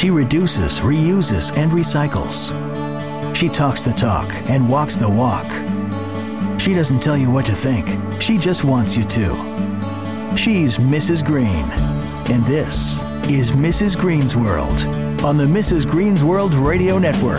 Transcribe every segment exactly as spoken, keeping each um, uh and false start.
She reduces, reuses, and recycles. She talks the talk and walks the walk. She doesn't tell you what to think. She just wants you to. She's Missus Green. And this is Missus Green's World on the Missus Green's World Radio Network.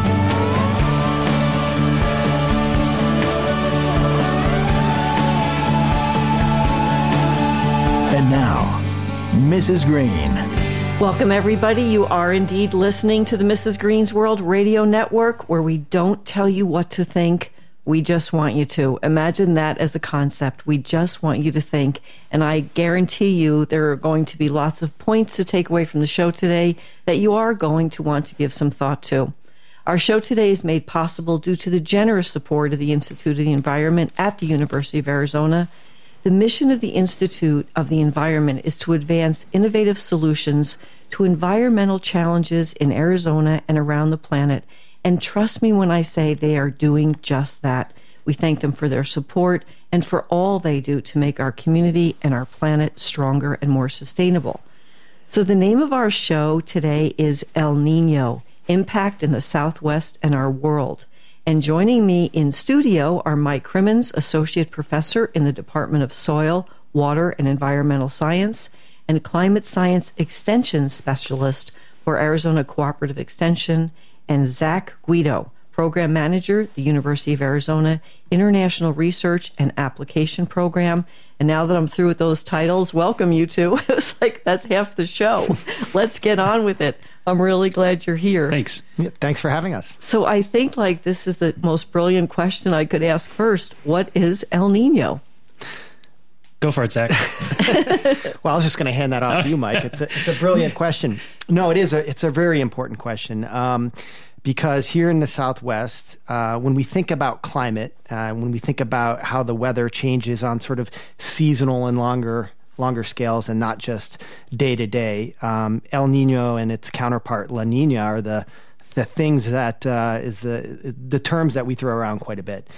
And now, Missus Green. Welcome, everybody. You are indeed listening to the Missus Green's World Radio Network, where we don't tell you what to think. We just want you to. Imagine that as a concept. We just want you to think. And I guarantee you there are going to be lots of points to take away from the show today that you are going to want to give some thought to. Our show today is made possible due to the generous support of the Institute of the Environment at the University of Arizona. The mission of the Institute of the Environment is to advance innovative solutions to environmental challenges in Arizona and around the planet. And trust me when I say they are doing just that. We thank them for their support and for all they do to make our community and our planet stronger and more sustainable. So the name of our show today is El Nino, Impact in the Southwest and Our World. And joining me in studio are Mike Crimmins, Associate Professor in the Department of Soil, Water, and Environmental Science, and Climate Science Extension Specialist for Arizona Cooperative Extension, and Zach Guido, Program Manager, the University of Arizona International Research and Application Program. And now that I'm through with those titles, welcome you two. It was like, that's half the show. Let's get on with it. I'm really glad you're here. Thanks. Yeah, thanks for having us. So I think like this is the most brilliant question I could ask first. What is El Nino? Go for it, Zach. Well, I was just going to hand that off to you, Mike. It's a, it's a brilliant question. No, it is a it's a very important question um, because here in the Southwest, uh, when we think about climate, uh, when we think about how the weather changes on sort of seasonal and longer longer scales and not just day to day, um, El Nino and its counterpart La Nina are the the things that uh, is the the terms that we throw around quite a bit,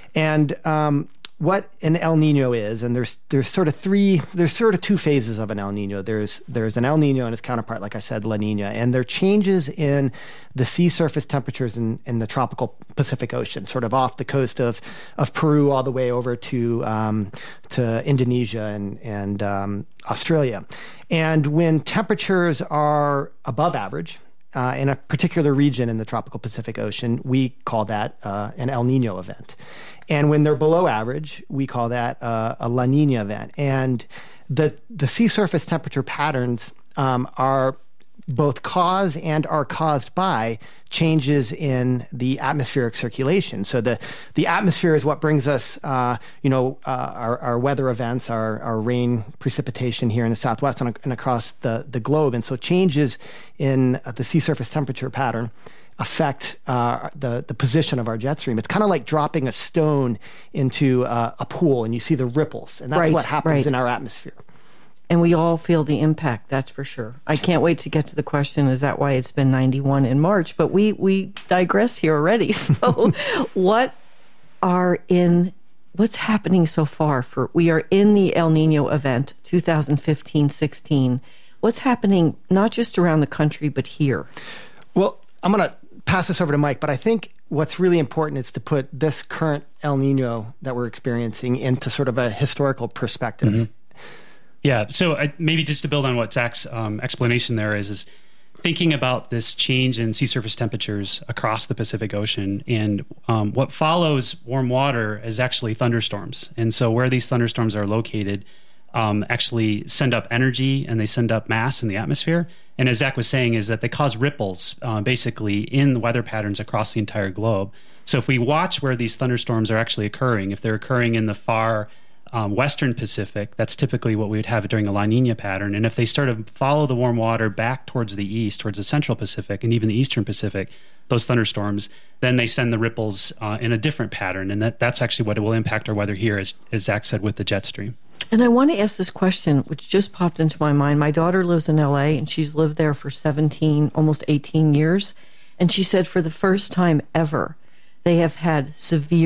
and um, what an El Nino is, and there's there's sort of three, there's sort of two phases of an El Nino. There's there's an El Nino and its counterpart, like I said, La Nina, and they're changes in the sea surface temperatures in, in the tropical Pacific Ocean, sort of off the coast of, of Peru all the way over to um, to Indonesia and and um, Australia. And when temperatures are above average, Uh, in a particular region in the tropical Pacific Ocean, we call that uh, an El Nino event. And when they're below average, we call that uh, a La Nina event. And the the sea surface temperature patterns um, are both cause and are caused by changes in the atmospheric circulation. So the, the atmosphere is what brings us, uh, you know, uh, our, our weather events, our, our rain precipitation here in the Southwest and, and across the, the globe. And so changes in the sea surface temperature pattern affect uh, the, the position of our jet stream. It's kind of like dropping a stone into uh, a pool and you see the ripples. And that's right, what happens right. in our atmosphere. And we all feel the impact, that's for sure. I can't wait to get to the question, is that why it's been ninety-one in March? But we, we digress here already. So what are in, what's happening so far? For we are in the El Nino event, two thousand fifteen sixteen. What's happening not just around the country, but here? Well, I'm going to pass this over to Mike, but I think what's really important is to put this current El Nino that we're experiencing into sort of a historical perspective. Mm-hmm. Yeah, so I, maybe just to build on what Zach's um, explanation there is, is thinking about this change in sea surface temperatures across the Pacific Ocean. And um, what follows warm water is actually thunderstorms. And so where these thunderstorms are located um, actually send up energy and they send up mass in the atmosphere. And as Zach was saying, is that they cause ripples uh, basically in the weather patterns across the entire globe. So if we watch where these thunderstorms are actually occurring, if they're occurring in the far Um, Western Pacific, that's typically what we would have during a La Nina pattern. And if they start to follow the warm water back towards the east, towards the Central Pacific and even the Eastern Pacific, those thunderstorms, then they send the ripples uh, in a different pattern. And that, that's actually what will impact our weather here, as, as Zach said, with the jet stream. And I want to ask this question, which just popped into my mind. My daughter lives in L A, and she's lived there for seventeen, almost eighteen years. And she said for the first time ever, they have had severe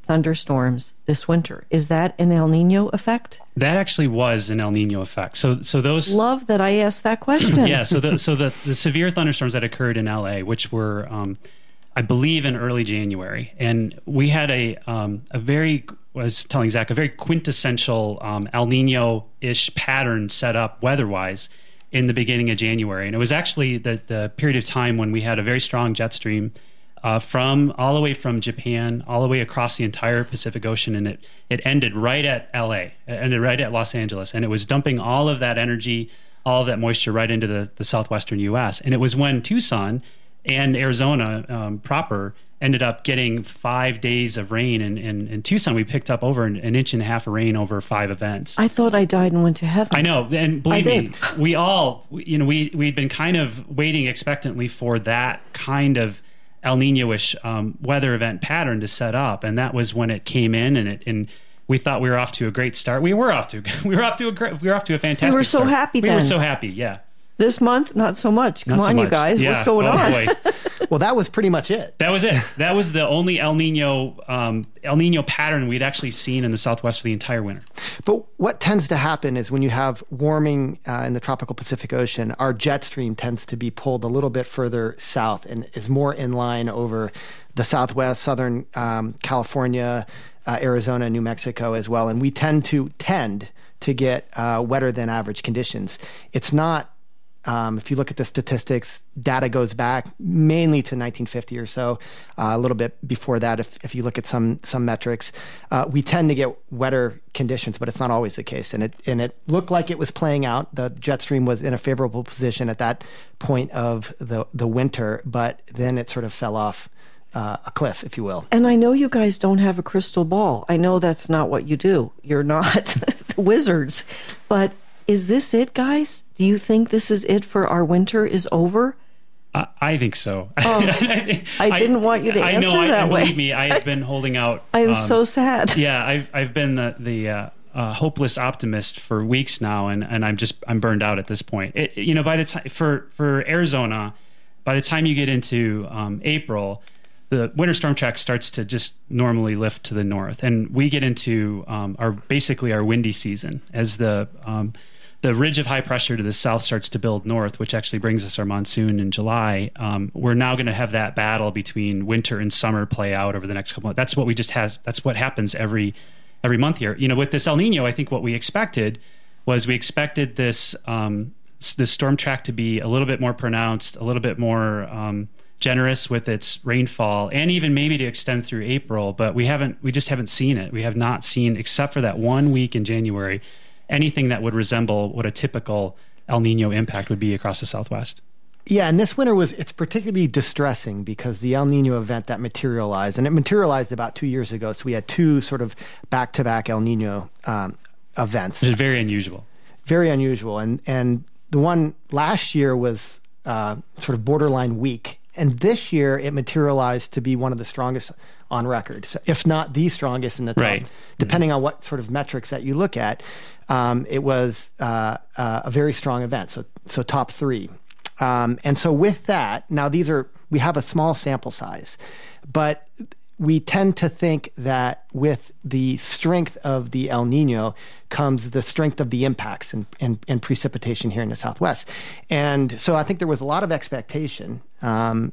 thunderstorms this winter. Is that an El Nino effect? That actually was an El Nino effect. So, so those love that I asked that question. Yeah. So the so the, the severe thunderstorms that occurred in L A, which were, um, I believe, in early January, and we had a um, a very I was telling Zach a very quintessential um, El Nino-ish pattern set up weather-wise in the beginning of January, and it was actually the the period of time when we had a very strong jet stream. Uh, from all the way from Japan, all the way across the entire Pacific Ocean, and it it ended right at L A, it ended right at Los Angeles, and it was dumping all of that energy, all of that moisture right into the, the southwestern U S. And it was when Tucson and Arizona um, proper ended up getting five days of rain. And in Tucson, we picked up over an, an inch and a half of rain over five events. I thought I died and went to heaven. I know, and believe I me, did. we all, you know, we we'd been kind of waiting expectantly for that kind of El Nino-ish um, weather event pattern to set up, and that was when it came in, and it and we thought we were off to a great start. We were off to we were off to a great, we were off to a fantastic. We were so start. happy. We then. were so happy. Yeah. This month, not so much. Come Not so on, you much. guys. Yeah. What's going oh, on? Boy. Well, that was pretty much it. That was it. That was the only El Nino um, El Nino pattern we'd actually seen in the Southwest for the entire winter. But what tends to happen is when you have warming uh, in the tropical Pacific Ocean, our jet stream tends to be pulled a little bit further south and is more in line over the Southwest, Southern um, California, uh, Arizona, New Mexico as well. And we tend to tend to get uh, wetter than average conditions. It's not Um, if you look at the statistics, data goes back mainly to nineteen fifty or so, uh, a little bit before that. If, if you look at some some metrics, uh, we tend to get wetter conditions, but it's not always the case. And it and it looked like it was playing out. The jet stream was in a favorable position at that point of the the winter, but then it sort of fell off uh, a cliff, if you will. And I know you guys don't have a crystal ball. I know that's not what you do. You're not wizards, but. Is this it, guys? Do you think this is it for our winter is over? Uh, I think so. Oh, I didn't want you to I answer know, that I, way. Believe me, I have been holding out. I am um, so sad. Yeah, I've I've been the the uh, uh, hopeless optimist for weeks now, and, and I'm just I'm burned out at this point. It, you know, by the time for for Arizona, by the time you get into um, April, the winter storm track starts to just normally lift to the north, and we get into um, our basically our windy season as the um, the ridge of high pressure to the south starts to build north, which actually brings us our monsoon in July. Um, we're now going to have that battle between winter and summer play out over the next couple of months. That's what we just has. That's what happens every every month here. You know, with this El Nino, I think what we expected was we expected this um, this storm track to be a little bit more pronounced, a little bit more um, generous with its rainfall, and even maybe to extend through April. But we haven't. We just haven't seen it. We have not seen, except for that one week in January, anything that would resemble what a typical El Nino impact would be across the Southwest. Yeah, and this winter was, it's particularly distressing because the El Nino event that materialized, and it materialized about two years ago, so we had two sort of back-to-back El Nino um, events. Which is very unusual. Very unusual. And, and the one last year was uh, sort of borderline weak, and this year it materialized to be one of the strongest on record, if not the strongest in the top, right. depending mm-hmm. on what sort of metrics that you look at. Um, it was uh, uh, a very strong event, so so top three. Um, and so with that, now these are, we have a small sample size, but we tend to think that with the strength of the El Nino comes the strength of the impacts and, and, and precipitation here in the Southwest. And so I think there was a lot of expectation um,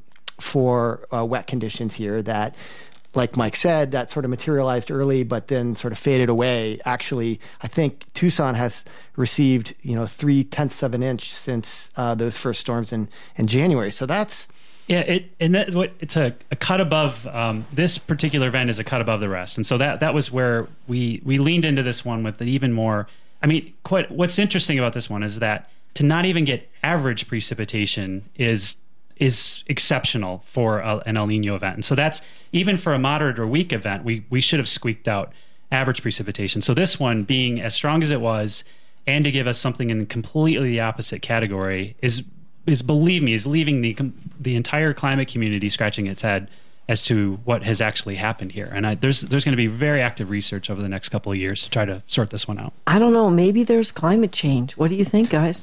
for uh, wet conditions here that, like Mike said, that sort of materialized early, but then sort of faded away. Actually, I think Tucson has received, you know, three tenths of an inch since uh, those first storms in, in January. So that's yeah, it and that what it's a, a cut above. Um, this particular event is a cut above the rest, and so that that was where we we leaned into this one with even more. I mean, quite what's interesting about this one is that to not even get average precipitation is. is exceptional for a, an El Nino event. And so that's, even for a moderate or weak event, we, we should have squeaked out average precipitation. So this one, being as strong as it was, and to give us something in completely the opposite category, is, is believe me, is leaving the the entire climate community scratching its head as to what has actually happened here. And I, there's there's going to be very active research over the next couple of years to try to sort this one out. I don't know. Maybe there's climate change. What do you think, guys?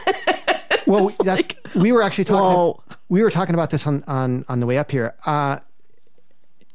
Well, that's, we were actually talking. Whoa. We were talking about this on, on, on the way up here. Uh,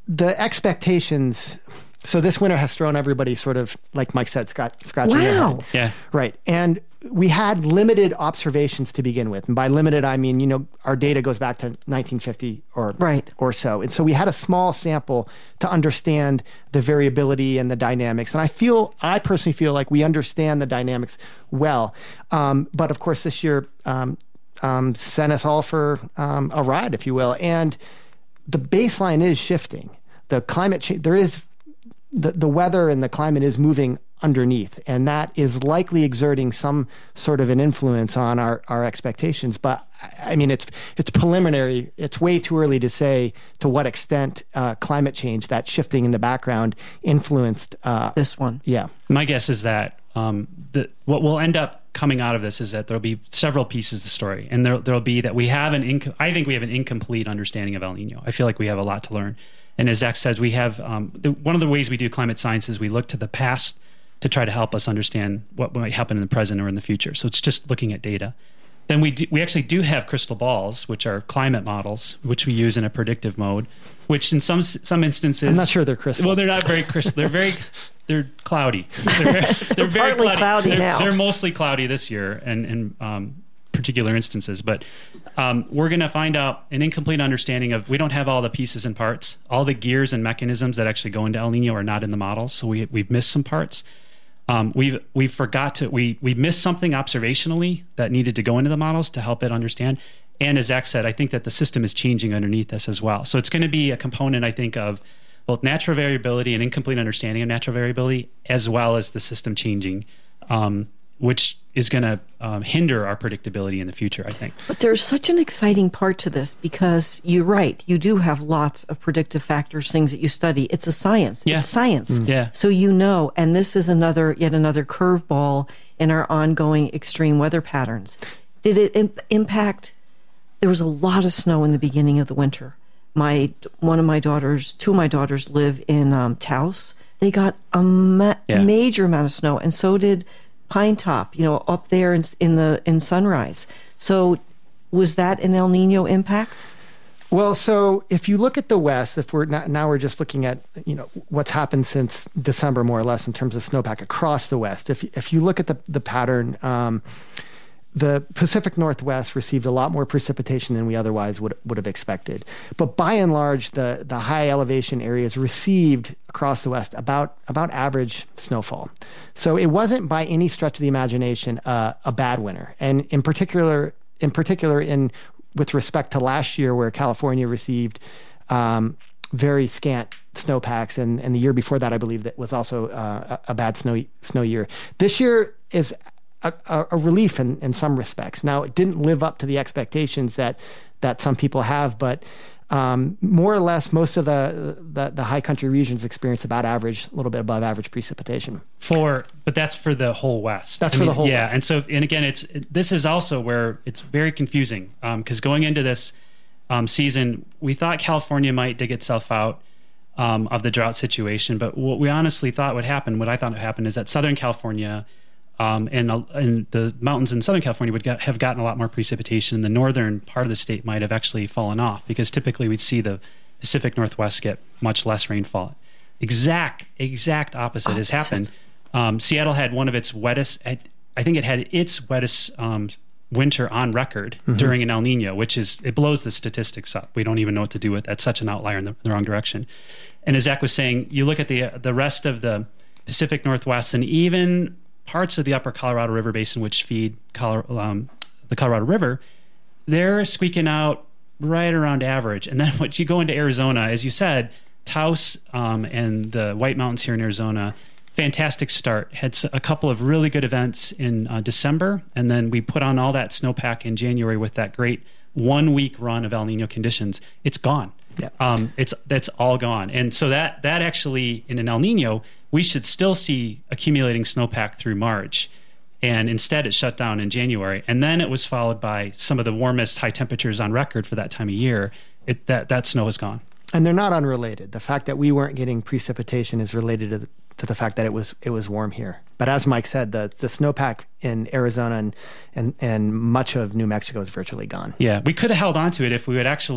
the expectations. So this winter has thrown everybody sort of, like Mike said, scratch, scratching their Wow. head. Yeah. Right. And we had limited observations to begin with. And by limited, I mean, you know, our data goes back to nineteen fifty or, Right. or so. And so we had a small sample to understand the variability and the dynamics. And I feel, I personally feel like we understand the dynamics well. Um, but of course, this year um, um, sent us all for um, a ride, if you will. And the baseline is shifting. The climate change, there is... The, the weather and the climate is moving underneath, and that is likely exerting some sort of an influence on our, our expectations. But I mean, it's it's preliminary. It's way too early to say to what extent uh, climate change, that shifting in the background, influenced uh, This one. Yeah. My guess is that um, the, what will end up coming out of this is that there'll be several pieces of the story, and there there'll be that we have an inco- I think we have an incomplete understanding of El Nino. I feel like we have a lot to learn. And as Zach says, we have um, the, one of the ways we do climate science is we look to the past to try to help us understand what might happen in the present or in the future. So it's just looking at data. Then we do, we actually do have crystal balls, which are climate models, which we use in a predictive mode, which in some some instances... I'm not sure they're crystal. Well, they're not very crystal. They're very... They're cloudy. They're very, they're very partly cloudy. cloudy they're, now. They're mostly cloudy this year, and and um, particular instances. But um, we're going to find out an incomplete understanding of. We don't have all the pieces and parts. All the gears and mechanisms that actually go into El Nino are not in the models, so we we've missed some parts. Um, we've we forgot to we we missed something observationally that needed to go into the models to help it understand. And as Zach said, I think that the system is changing underneath this as well. So it's going to be a component, I think, of both natural variability and incomplete understanding of natural variability, as well as the system changing, um, which is going to um, hinder our predictability in the future, I think. But there's such an exciting part to this because you're right. You do have lots of predictive factors, things that you study. It's a science. Yeah. It's science. Mm. Yeah. So you know, and this is another, yet another curveball in our ongoing extreme weather patterns. Did it imp- impact? There was a lot of snow in the beginning of the winter. My one of my daughters, two of my daughters live in um, Taos. They got a ma- Yeah. major amount of snow, and so did Pine Top. You know, up there in, in the in Sunrise. So, was that an El Nino impact? Well, so if you look at the West, if we're not, now we're just looking at, you know, what's happened since December, more or less, in terms of snowpack across the West. If if you look at the the pattern. Um, The Pacific Northwest received a lot more precipitation than we otherwise would would have expected. But by and large, the, the high elevation areas received across the West about about average snowfall. So it wasn't by any stretch of the imagination uh, a bad winter. And in particular, in particular, in with respect to last year, where California received um, very scant snowpacks, and, and the year before that, I believe, that was also uh, a, a bad snow snow year. This year is A, a relief in, in some respects. Now, it didn't live up to the expectations that that some people have, but um, more or less, most of the, the the high country regions experience about average, a little bit above average precipitation. For, but that's for the whole West. That's I for mean, the whole yeah, West. And so, and again, it's this is also where it's very confusing because um, going into this um, season, we thought California might dig itself out um, of the drought situation, but what we honestly thought would happen, what I thought would happen, is that Southern California. Um, and, uh, and the mountains in Southern California would get, have gotten a lot more precipitation. The northern part of the state might have actually fallen off because typically we'd see the Pacific Northwest get much less rainfall. Exact, exact opposite, opposite. has happened. Um, Seattle had one of its wettest, I think it had its wettest um, winter on record mm-hmm. during an El Nino, which is, it blows the statistics up. We don't even know what to do with it. That's such an outlier in the, in the wrong direction. And as Zach was saying, you look at the the rest of the Pacific Northwest and even parts of the upper Colorado River Basin, which feed Colorado, um, the Colorado River, they're squeaking out right around average. And then when you go into Arizona, as you said, Taos um, and the White Mountains here in Arizona, fantastic start. Had a couple of really good events in uh, December, and then we put on all that snowpack in January with that great one-week run of El Nino conditions. It's gone. Yeah. Um, it's that's all gone. And so that that actually, in an El Nino, we should still see accumulating snowpack through March. And instead, it shut down in January. And then it was followed by some of the warmest high temperatures on record for that time of year. It, that, that snow is gone. And they're not unrelated. The fact that we weren't getting precipitation is related to the, to the fact that it was it was warm here. But as Mike said, the, the snowpack in Arizona and, and, and much of New Mexico is virtually gone. Yeah, we could have held on to it if we had actually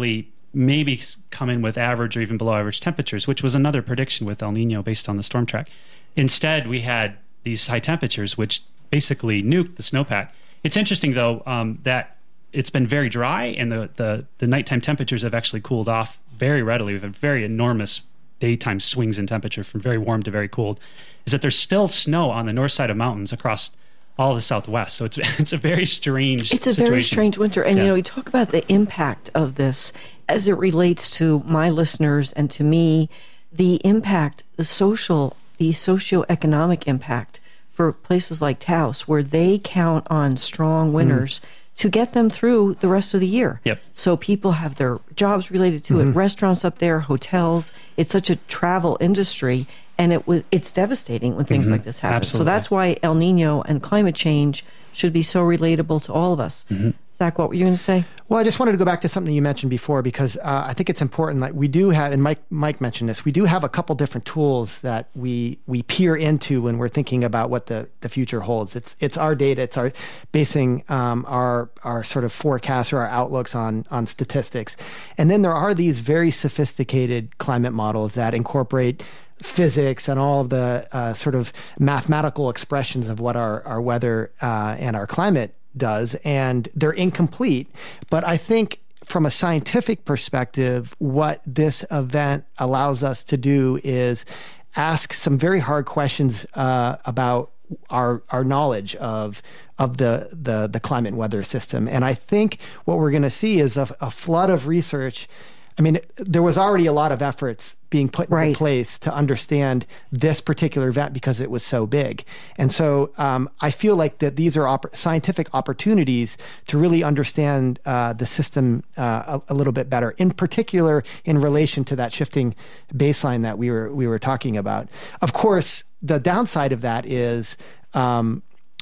maybe come in with average or even below average temperatures, which was another prediction with El Nino based on the storm track. Instead, we had these high temperatures, which basically nuked the snowpack. It's interesting, though, um, that it's been very dry, and the, the, the nighttime temperatures have actually cooled off very readily. We've had very enormous daytime swings in temperature from very warm to very cold, is that there's still snow on the north side of mountains across all the Southwest. So it's it's a very strange It's a situation. very strange winter. And, yeah. you know, you talk about the impact of this as it relates to my listeners and to me, the impact, the social, the socioeconomic impact for places like Taos, where they count on strong winters mm. to get them through the rest of the year. Yep. So people have their jobs related to mm-hmm. it, restaurants up there, hotels. It's such a travel industry, and it was it's devastating when things mm-hmm. like this happen. Absolutely. So that's why El Nino and climate change should be so relatable to all of us. Mm-hmm. Zach, what were you going to say? Well, I just wanted to go back to something you mentioned before, because uh, I think it's important. Like we do have, and Mike Mike mentioned this, we do have a couple different tools that we we peer into when we're thinking about what the, the future holds. It's it's our data. It's our basing um, our our sort of forecasts or our outlooks on on statistics, and then there are these very sophisticated climate models that incorporate physics and all of the uh, sort of mathematical expressions of what our our weather uh, and our climate does, and they're incomplete. But I think from a scientific perspective, what this event allows us to do is ask some very hard questions uh, about our our knowledge of of the, the the climate and weather system. And I think what we're going to see is a, a flood of research. I mean, there was already a lot of efforts being put right. into place to understand this particular event because it was so big. And so um, I feel like that these are op- scientific opportunities to really understand uh, the system uh, a, a little bit better, in particular in relation to that shifting baseline that we were we were talking about. Of course, the downside of that is um,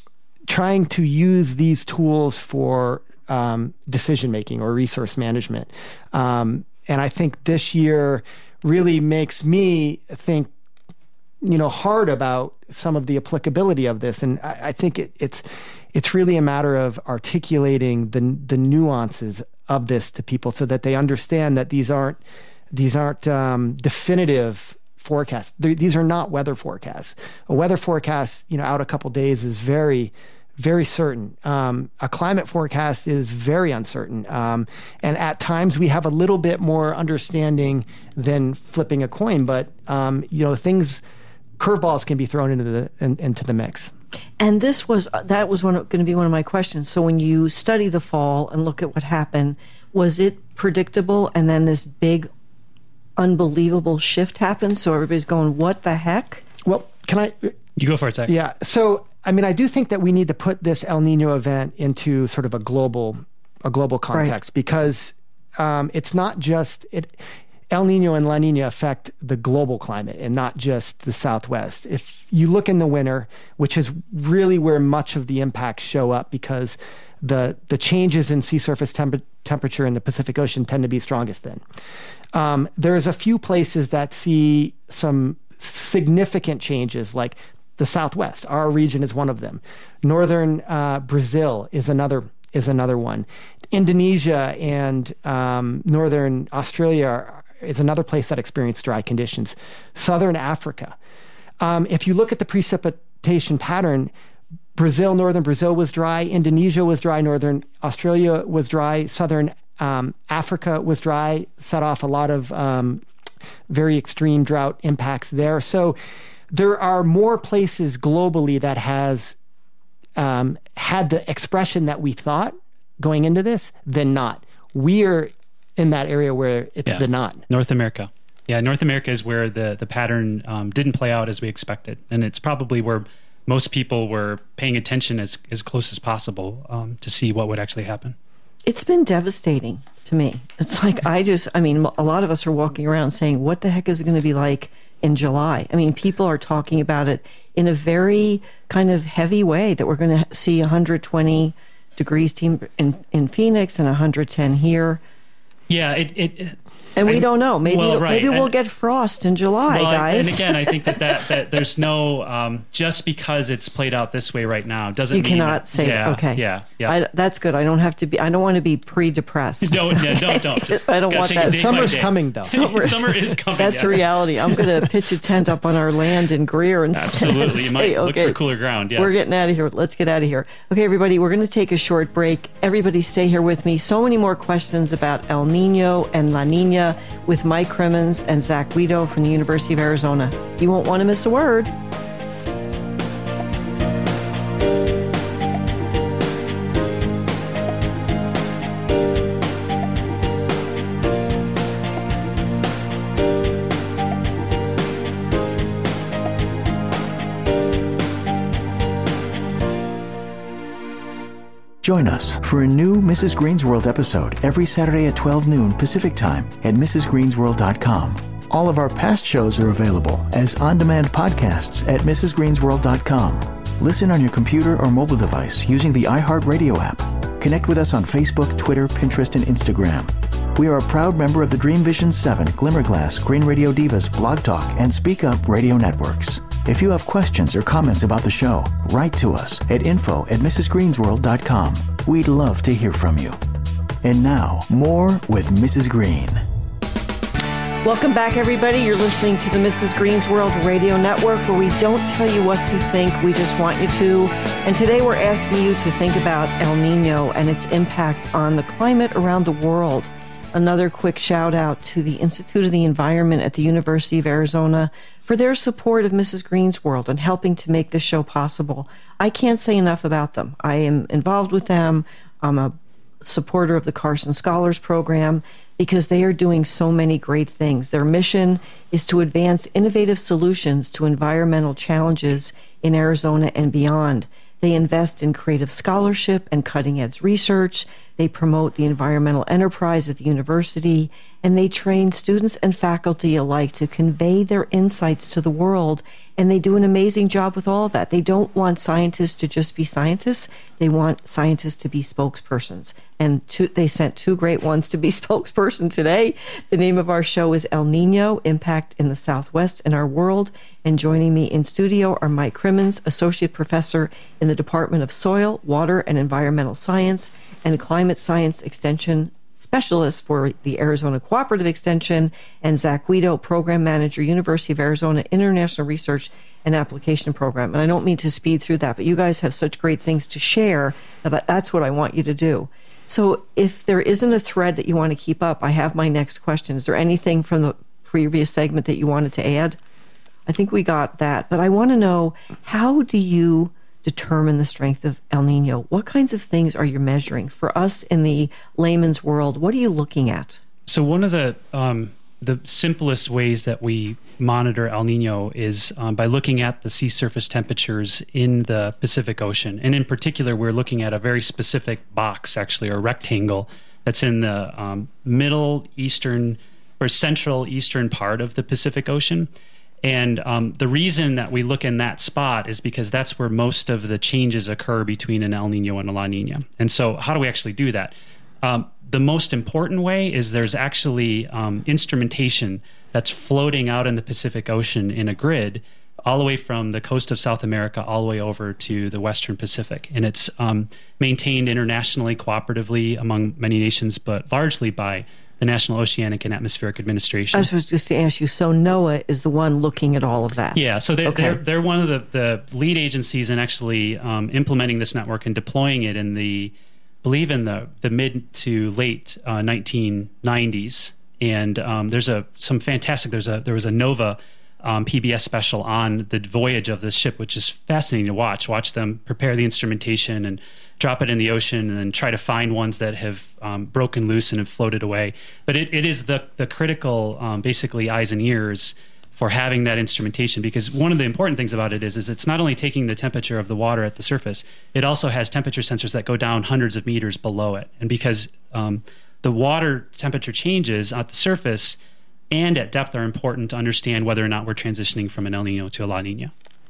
trying to use these tools for um, decision-making or resource management. Um, And I think this year really makes me think, you know, hard about some of the applicability of this. And I, I think it, it's it's really a matter of articulating the the nuances of this to people so that they understand that these aren't these aren't um, definitive forecasts. They're, these are not weather forecasts. A weather forecast, you know, out a couple days is very very certain. Um, a climate forecast is very uncertain. Um, and at times we have a little bit more understanding than flipping a coin, but, um, you know, things, curveballs can be thrown into the, in, into the mix. And this was, that was one, going to be one of my questions. So when you study the fall and look at what happened, was it predictable? And then this big, unbelievable shift happened. So everybody's going, what the heck? Well, can I, You go for it, Zach. Yeah. So, I mean, I do think that we need to put this El Nino event into sort of a global, a global context, right. because um, it's not just it. El Nino and La Nina affect the global climate and not just the Southwest. If you look in the winter, which is really where much of the impacts show up, because the the changes in sea surface temp- temperature in the Pacific Ocean tend to be strongest then. Um, there's a few places that see some significant changes, like the Southwest. Our region is one of them. Northern uh, Brazil is another is another one. Indonesia and um, Northern Australia is another place that experienced dry conditions. Southern Africa. Um, if you look at the precipitation pattern, Brazil, Northern Brazil was dry. Indonesia was dry. Northern Australia was dry. Southern um, Africa was dry. Set off a lot of um, very extreme drought impacts there. So there are more places globally that has um, had the expression that we thought going into this than not. We're in that area where it's yeah. the not. North America. Yeah, North America is where the, the pattern um, didn't play out as we expected. And it's probably where most people were paying attention as, as close as possible um, to see what would actually happen. It's been devastating to me. It's like, I just, I mean, a lot of us are walking around saying, what the heck is it going to be like in July? I mean, people are talking about it in a very kind of heavy way, that we're going to see one hundred twenty degrees in, in Phoenix and one hundred ten here. Yeah, it, it and we I, don't know. Maybe well, right. maybe we'll and, get frost in July, well, guys. And again, I think that, that, that there's no um, just because it's played out this way right now doesn't you mean cannot that, say yeah, okay. Yeah, yeah. I, that's good. I don't have to be. I don't want to be pre-depressed. Don't, yeah, don't, don't. Just I don't want that. Summer's coming, though. Summer, Summer is coming. That's yes. a reality. I'm going to pitch a tent up on our land in Greer and absolutely. Say, you might look okay, for cooler ground. Yes. We're getting out of here. Let's get out of here. Okay, everybody. We're going to take a short break. Everybody, stay here with me. So many more questions about El Nino and La Nina with Mike Crimmins and Zach Guido from the University of Arizona. You won't want to miss a word. Join us for a new Missus Green's World episode every Saturday at twelve noon Pacific Time at Mrs Greens World dot com. All of our past shows are available as on-demand podcasts at Mrs Greens World dot com. Listen on your computer or mobile device using the iHeartRadio app. Connect with us on Facebook, Twitter, Pinterest, and Instagram. We are a proud member of the Dream Vision seven, Glimmerglass, Green Radio Divas, Blog Talk, and Speak Up radio networks. If you have questions or comments about the show, write to us at info at Mrs Greens World dot com. We'd love to hear from you. And now, more with Missus Green. Welcome back, everybody. You're listening to the Missus Green's World Radio Network, where we don't tell you what to think, we just want you to. And today we're asking you to think about El Nino and its impact on the climate around the world. Another quick shout out to the Institute of the Environment at the University of Arizona for their support of Missus Green's World and helping to make this show possible. I can't say enough about them. I am involved with them. I'm a supporter of the Carson Scholars Program because they are doing so many great things. Their mission is to advance innovative solutions to environmental challenges in Arizona and beyond. They invest in creative scholarship and cutting-edge research. They promote the environmental enterprise at the university, and they train students and faculty alike to convey their insights to the world. And they do an amazing job with all of that. They don't want scientists to just be scientists. They want scientists to be spokespersons. And two, they sent two great ones to be spokesperson today. The name of our show is El Nino, Impact in the Southwest and Our World. And joining me in studio are Mike Crimmins, Associate Professor in the Department of Soil, Water, and Environmental Science, and Climate Science Extension Specialist for the Arizona Cooperative Extension, and Zach Guido, Program Manager, University of Arizona International Research and Application Program. And I don't mean to speed through that, but you guys have such great things to share that that's what I want you to do. So if there isn't a thread that you want to keep up, I have my next question. Is there anything from the previous segment that you wanted to add? I think we got that, but I want to know, how do you determine the strength of El Nino? What kinds of things are you measuring? For us in the layman's world, what are you looking at? So one of the um, the simplest ways that we monitor El Nino is um, by looking at the sea surface temperatures in the Pacific Ocean. And in particular, we're looking at a very specific box, actually, or rectangle, that's in the um, middle eastern or central eastern part of the Pacific Ocean. And um, the reason that we look in that spot is because that's where most of the changes occur between an El Nino and a La Nina. And so how do we actually do that? Um, the most important way is there's actually um, instrumentation that's floating out in the Pacific Ocean in a grid all the way from the coast of South America all the way over to the Western Pacific. And it's um, maintained internationally, cooperatively among many nations, but largely by the National Oceanic and Atmospheric Administration. I was just to ask you, so NOAA is the one looking at all of that? Yeah, so they're, okay. they're, they're one of the, the lead agencies in actually um, implementing this network and deploying it in the, I believe in the, the mid to late uh, nineteen nineties. And um, there's a some fantastic, there's a there was a NOVA um, P B S special on the voyage of this ship, which is fascinating to watch. Watch them prepare the instrumentation and drop it in the ocean and then try to find ones that have um, broken loose and have floated away. But it, it is the, the critical, um, basically, eyes and ears for having that instrumentation, because one of the important things about it is, is it's not only taking the temperature of the water at the surface, it also has temperature sensors that go down hundreds of meters below it. And because um, the water temperature changes at the surface and at depth are important to understand whether or not we're transitioning from an El Nino to a La Nina.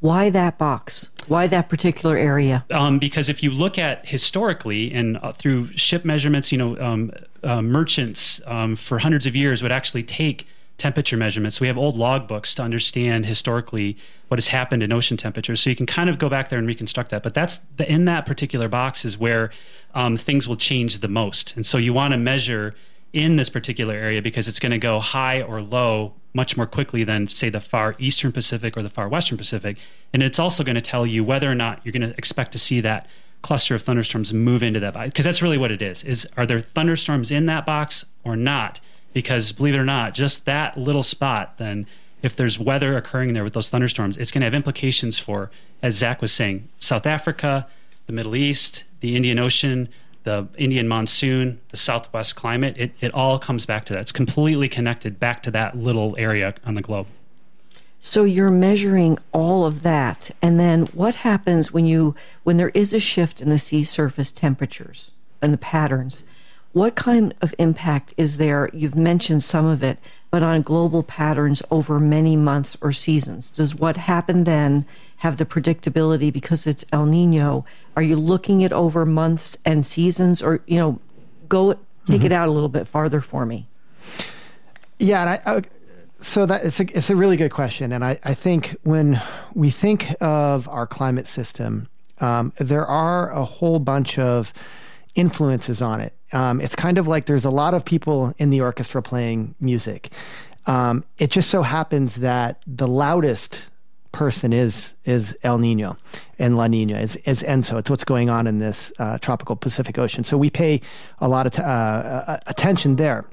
Why that box? Why that particular area? Um, because if you look at historically and uh, through ship measurements, you know, um, uh, merchants um, for hundreds of years would actually take temperature measurements. We have old log books to understand historically what has happened in ocean temperatures. So you can kind of go back there and reconstruct that. But that's the, in that particular box is where um, things will change the most. And so you want to measure in this particular area because it's going to go high or low much more quickly than, say, the far eastern Pacific or the far western Pacific. And it's also going to tell you whether or not you're going to expect to see that cluster of thunderstorms move into that box. Because that's really what it is, is are there thunderstorms in that box or not? Because believe it or not, just that little spot, then if there's weather occurring there with those thunderstorms, it's going to have implications for, as Zach was saying, South Africa, the Middle East, the Indian Ocean, the Indian monsoon, the Southwest climate. It, it all comes back to that. It's completely connected back to that little area on the globe. So you're measuring all of that. And then what happens when you when there is a shift in the sea surface temperatures and the patterns? What kind of impact is there? You've mentioned some of it, but on global patterns over many months or seasons. Does what happened then have the predictability because it's El Nino? Are you looking at over months and seasons, or, you know, go take mm-hmm. it out a little bit farther for me? Yeah, and I, I, so that it's a, it's a really good question. And I, I think when we think of our climate system, um, there are a whole bunch of influences on it. Um, it's kind of like there's a lot of people in the orchestra playing music. Um, it just so happens that the loudest person is is El Nino and La Nina, is, is ENSO. It's what's going on in this uh, tropical Pacific Ocean. So we pay a lot of t- uh, attention there.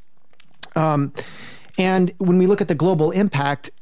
Um, and when we look at the global impact,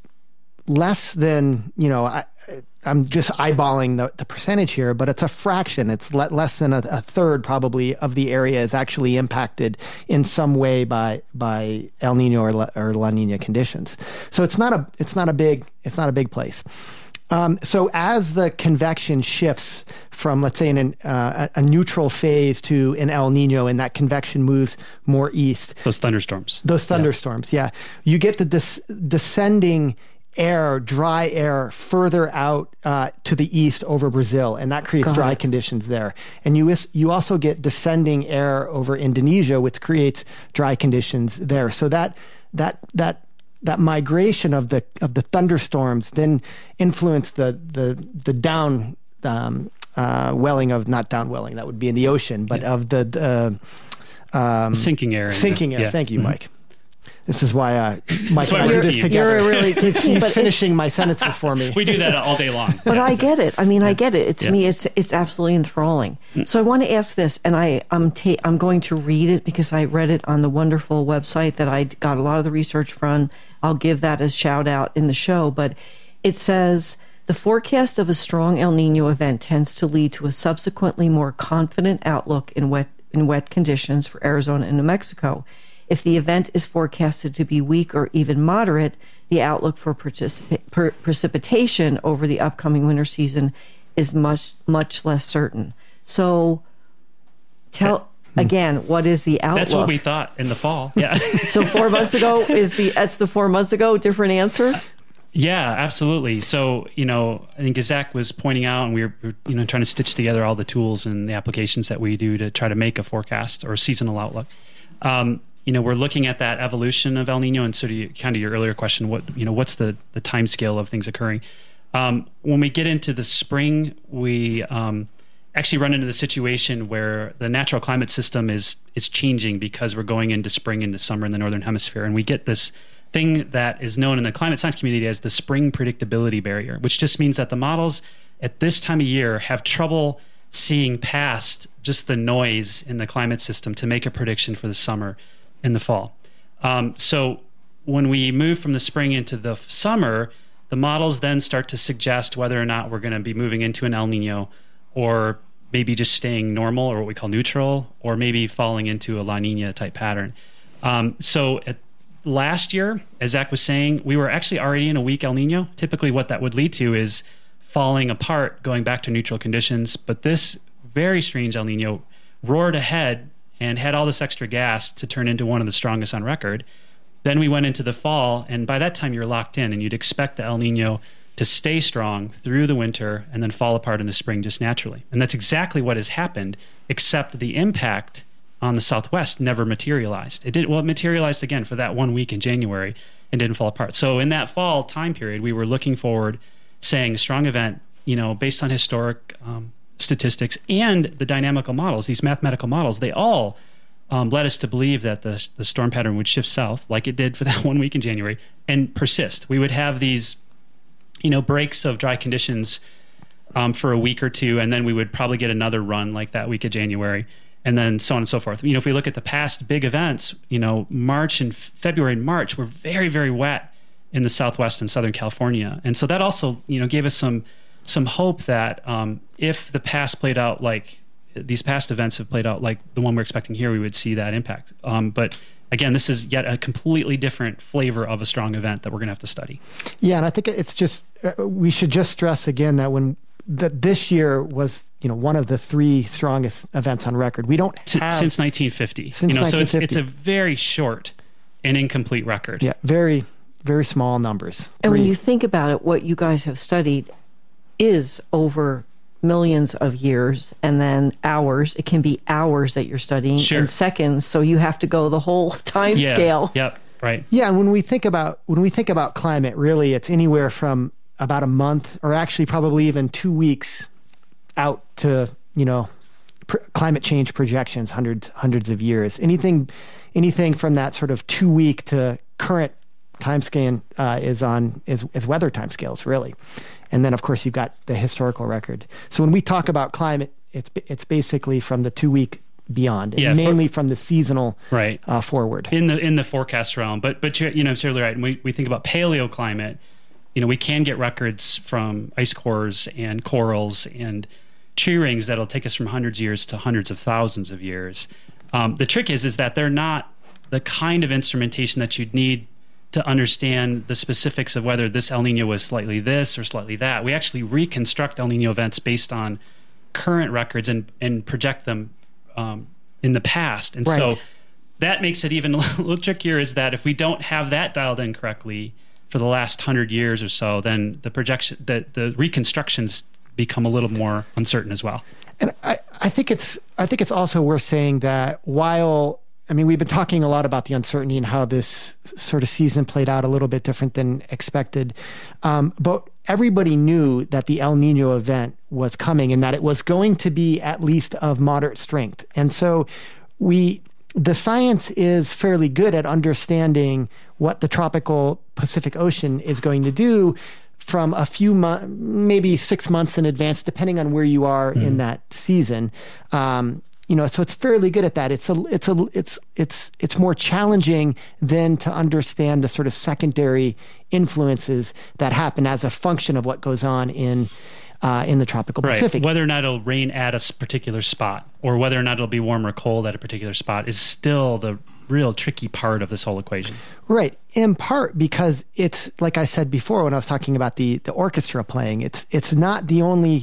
less than, you know, I, I'm just eyeballing the, the percentage here, but it's a fraction. It's le- less than a, a third probably of the area is actually impacted in some way by by El Nino or La, or La Nina conditions. So it's not a it's not a big it's not a big place. Um, so as the convection shifts from, let's say, in an, uh, a neutral phase to an El Nino, and that convection moves more east, those thunderstorms, those thunderstorms, yeah, yeah. you get the des- descending air, dry air, further out uh, to the east over Brazil, and that creates Got dry it. conditions there. And you is, you also get descending air over Indonesia, which creates dry conditions there. So that that that that migration of the of the thunderstorms then influence the the the down um, uh, welling of not down welling, that would be in the ocean, but yeah. of the uh, um, sinking air. Sinking air. Yeah. Thank you, Mike. Mm-hmm. This is why uh, Mike and I do this you. together. You're really good. He's finishing my sentences for me. We do that all day long. But yeah, I get it. I mean, yeah. I get it. it to yeah. me, it's it's absolutely enthralling. Mm. So I want to ask this, and I, I'm, ta- I'm going to read it because I read it on the wonderful website that I got a lot of the research from. I'll give that as shout out in the show. But it says, the forecast of a strong El Nino event tends to lead to a subsequently more confident outlook in wet in wet conditions for Arizona and New Mexico. If the event is forecasted to be weak or even moderate, the outlook for particip- per- precipitation over the upcoming winter season is much, much less certain. So tell, again, what is the outlook? That's what we thought in the fall. Yeah. So four months ago is the, that's the four months ago, different answer? Yeah, absolutely. So, you know, I think as Zach was pointing out, and we were, you know, trying to stitch together all the tools and the applications that we do to try to make a forecast or a seasonal outlook. Um, you know, we're looking at that evolution of El Nino, and sort of kind of your earlier question, what, you know, what's the, the time scale of things occurring? Um, when we get into the spring, we um, actually run into the situation where the natural climate system is is changing because we're going into spring, into summer in the Northern Hemisphere. And we get this thing that is known in the climate science community as the spring predictability barrier, which just means that the models at this time of year have trouble seeing past just the noise in the climate system to make a prediction for the summer in the fall. Um, so when we move from the spring into the summer, the models then start to suggest whether or not we're going to be moving into an El Nino, or maybe just staying normal, or what we call neutral, or maybe falling into a La Nina type pattern. Um, so at last year, as Zach was saying, we were actually already in a weak El Nino. Typically what that would lead to is falling apart, going back to neutral conditions. But this very strange El Nino roared ahead and had all this extra gas to turn into one of the strongest on record. Then we went into the fall, and by that time you're locked in, and you'd expect the El Nino to stay strong through the winter and then fall apart in the spring just naturally. And that's exactly what has happened, except the impact on the Southwest never materialized. It did well, it materialized again for that one week in January and didn't fall apart. So in that fall time period, we were looking forward, saying a strong event, you know, based on historic um, statistics and the dynamical models, these mathematical models, they all um, led us to believe that the, the storm pattern would shift south like it did for that one week in January and persist. We would have these, you know, breaks of dry conditions um, for a week or two, and then we would probably get another run like that week of January, and then so on and so forth. You know, if we look at the past big events, you know, March and February and March were very, very wet in the Southwest and Southern California. And so that also, you know, gave us some some hope that um, if the past played out like these past events have played out like the one we're expecting here, we would see that impact. Um, but again, this is yet a completely different flavor of a strong event that we're going to have to study. Yeah, and I think it's just, uh, we should just stress again that when that this year was, you know, one of the three strongest events on record. We don't have since nineteen fifty. Since you know, nineteen fifty. So it's it's a very short and incomplete record. Yeah, very very small numbers. And Three. when you think about it, what you guys have studied is over millions of years, and then hours. It can be hours that you're studying, sure. and seconds. So you have to go the whole time yeah. scale. Yep. Right. Yeah. And when we think about when we think about climate, really, it's anywhere from about a month, or actually probably even two weeks out to, you know, pr- climate change projections, hundreds hundreds of years. Anything, anything from that sort of two week to current time scan uh, is on is, is weather time scales, really. And then, of course, you've got the historical record. So when we talk about climate, it's it's basically from the two week beyond, and yeah, mainly for, from the seasonal right. uh, forward in the in the forecast realm. But but you know, it's really right. When we we think about paleoclimate, you know, we can get records from ice cores and corals and tree rings that'll take us from hundreds of years to hundreds of thousands of years. Um, the trick is is that they're not the kind of instrumentation that you'd need to understand the specifics of whether this El Nino was slightly this or slightly that. We actually reconstruct El Nino events based on current records and, and project them um, in the past. And right. so that makes it even a little trickier, is that if we don't have that dialed in correctly for the last hundred years or so, then the projection, the, the reconstructions become a little more uncertain as well. And I, I think it's I think it's also worth saying that while I mean, we've been talking a lot about the uncertainty and how this sort of season played out a little bit different than expected. Um, but everybody knew that the El Nino event was coming and that it was going to be at least of moderate strength. And so we, the science is fairly good at understanding what the tropical Pacific Ocean is going to do from a few months, maybe six months in advance, depending on where you are mm-hmm. in that season. Um, You know, so it's fairly good at that. It's a, it's a, it's, it's, it's more challenging than to understand the sort of secondary influences that happen as a function of what goes on in, uh, in the tropical right. Pacific. Whether or not it'll rain at a particular spot, or whether or not it'll be warm or cold at a particular spot, is still the real tricky part of this whole equation. Right. In part because it's, like I said before when I was talking about the the orchestra playing, it's it's not the only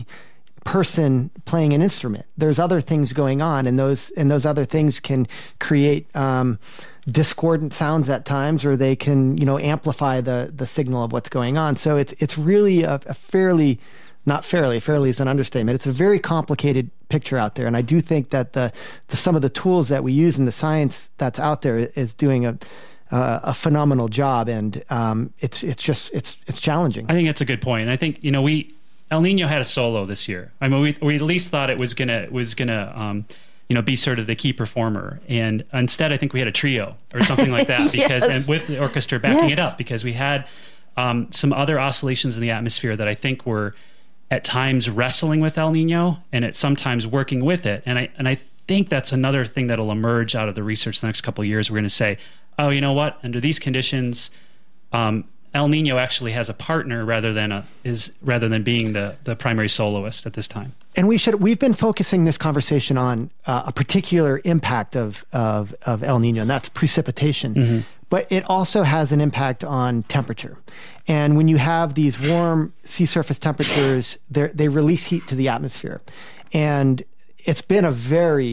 person playing an instrument. There's other things going on, and those and those other things can create um, discordant sounds at times, or they can, you know, amplify the the signal of what's going on. So it's it's really a, a fairly, not fairly, fairly is an understatement. It's a very complicated picture out there, and I do think that the, the some of the tools that we use in the science that's out there is doing a uh, a phenomenal job, and um, it's it's just it's it's challenging. I think that's a good point, and I think, you know, we. El Nino had a solo this year. I mean, we we at least thought it was gonna was gonna um, you know, be sort of the key performer, and instead, I think we had a trio or something like that, because yes. and with the orchestra backing yes. it up, because we had um, some other oscillations in the atmosphere that I think were at times wrestling with El Nino, and at sometimes working with it. And I and I think that's another thing that'll emerge out of the research the next couple of years. We're going to say, oh, you know what? Under these conditions, um, El Nino actually has a partner rather than a is rather than being the the primary soloist at this time. And we should we've been focusing this conversation on uh, a particular impact of, of of El Nino, and that's precipitation. Mm-hmm. But it also has an impact on temperature. And when you have these warm sea surface temperatures, they they release heat to the atmosphere. And it's been a very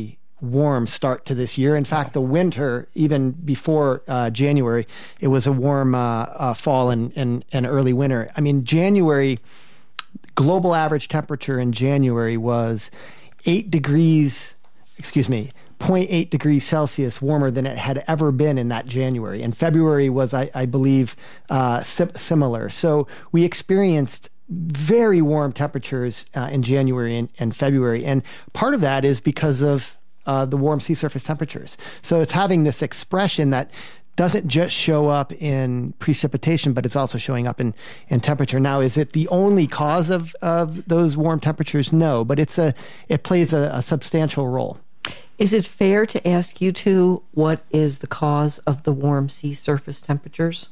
warm start to this year. In fact, the winter, even before uh, January, it was a warm uh, uh, fall and, and, and early winter. I mean, January, global average temperature in January was eight degrees, excuse me, zero point eight degrees Celsius warmer than it had ever been in that January. And February was, I, I believe, uh, sim- similar. So we experienced very warm temperatures uh, in January and, and February. And part of that is because of uh, the warm sea surface temperatures. So it's having this expression that doesn't just show up in precipitation, but it's also showing up in, in temperature. Now, is it the only cause of, of those warm temperatures? No, but it's a it plays a, a substantial role. Is it fair to ask you two what is the cause of the warm sea surface temperatures?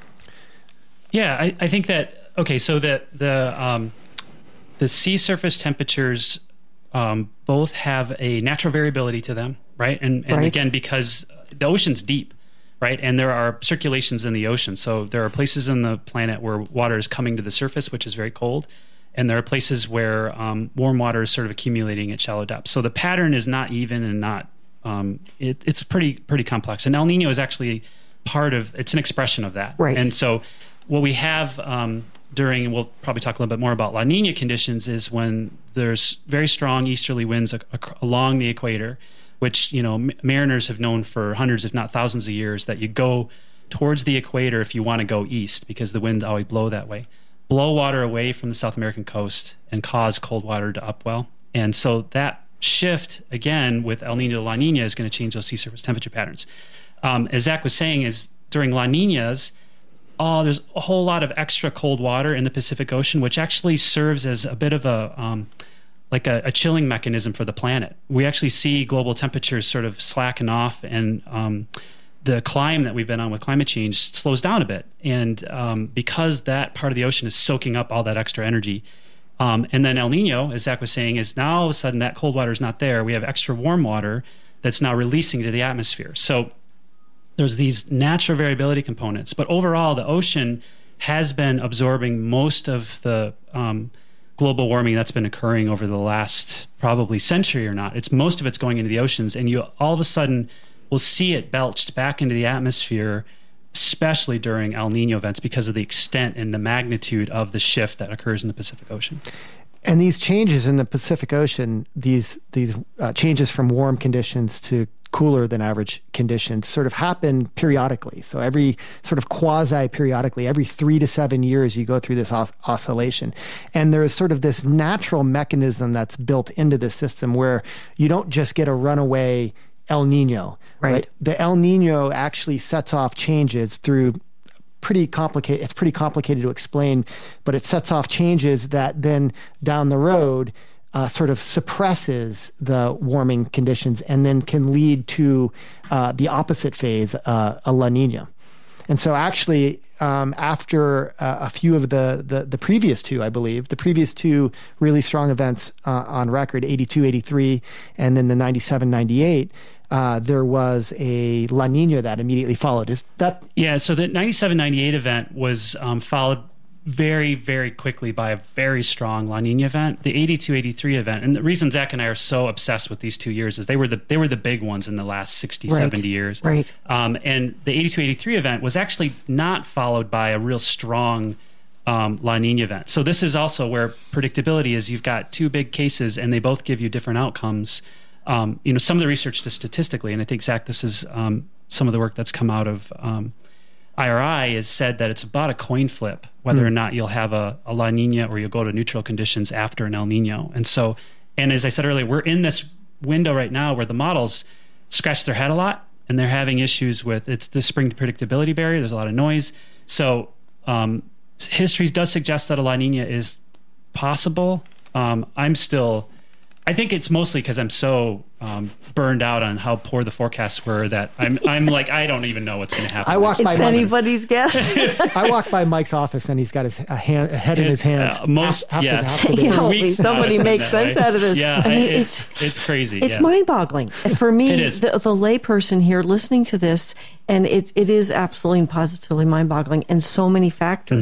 Yeah, I, I think that, okay, so the, the, um, the sea surface temperatures um, both have a natural variability to them, right? And, and right. again, because the ocean's deep, right? And there are circulations in the ocean. So there are places in the planet where water is coming to the surface, which is very cold. And there are places where um, warm water is sort of accumulating at shallow depths. So the pattern is not even and not, um, it, it's pretty pretty complex. And El Nino is actually part of, it's an expression of that. Right. And so what we have um, during, and we'll probably talk a little bit more about La Nina conditions, is when there's very strong easterly winds ac- ac- along the equator, which, you know, m- mariners have known for hundreds, if not thousands of years, that you go towards the equator if you want to go east, because the winds always blow that way. Blow water away from the South American coast and cause cold water to upwell. And so that shift, again, with El Nino to La Nina is going to change those sea surface temperature patterns. Um, as Zach was saying, is during La Ninas, oh, there's a whole lot of extra cold water in the Pacific Ocean, which actually serves as a bit of a, um, like a, a chilling mechanism for the planet. We actually see global temperatures sort of slacken off, and um, the climb that we've been on with climate change slows down a bit. And um, because that part of the ocean is soaking up all that extra energy. Um, and then El Nino, as Zach was saying, is now all of a sudden that cold water is not there. We have extra warm water that's now releasing to the atmosphere. So there's these natural variability components. But overall, the ocean has been absorbing most of the um, global warming that's been occurring over the last probably century or not. It's most of it's going into the oceans. And you all of a sudden we'll see it belched back into the atmosphere, especially during El Nino events, because of the extent and the magnitude of the shift that occurs in the Pacific Ocean. And these changes in the Pacific Ocean, these these uh, changes from warm conditions to cooler than average conditions sort of happen periodically. So every sort of quasi-periodically, every three to seven years, you go through this os- oscillation. And there is sort of this natural mechanism that's built into the system where you don't just get a runaway El Nino, right. right? The El Nino actually sets off changes through pretty complicated, it's pretty complicated to explain, but it sets off changes that then down the road uh, sort of suppresses the warming conditions and then can lead to uh, the opposite phase, uh, a La Nina. And so actually, um, after uh, a few of the, the, the previous two, I believe, the previous two really strong events uh, on record, eighty-two, eighty-three, and then the ninety-seven, ninety-eight, Uh, there was a La Nina that immediately followed. Is that? Yeah, so the ninety-seven ninety-eight event was um, followed very, very quickly by a very strong La Nina event. The eighty-two eighty-three event, and the reason Zach and I are so obsessed with these two years is they were the they were the big ones in the last sixty, right. seventy years. Right. Um, and the eighty-two eighty-three event was actually not followed by a real strong um, La Nina event. So this is also where predictability is. You've got two big cases, and they both give you different outcomes. Um, you know, some of the research just statistically, and I think, Zach, this is um, some of the work that's come out of um, I R I, has said that it's about a coin flip whether mm. or not you'll have a, a La Nina or you'll go to neutral conditions after an El Nino. And so, and as I said earlier, we're in this window right now where the models scratch their head a lot, and they're having issues with, it's the spring predictability barrier. There's a lot of noise. So um, history does suggest that a La Nina is possible. Um, I'm still... I think it's mostly because I'm so um, burned out on how poor the forecasts were that I'm I'm like, I don't even know what's going to happen. I walk by it's anybody's guess. I walk by Mike's office and he's got his a hand, a head in his hands. Uh, most, after, yeah. after the, Help me, somebody make sense way. out of this. Yeah, I mean, it's, it's it's crazy. It's yeah. mind-boggling. For me, it is. the, the layperson here listening to this, and it, it is absolutely and positively mind-boggling, and so many factors. Mm-hmm.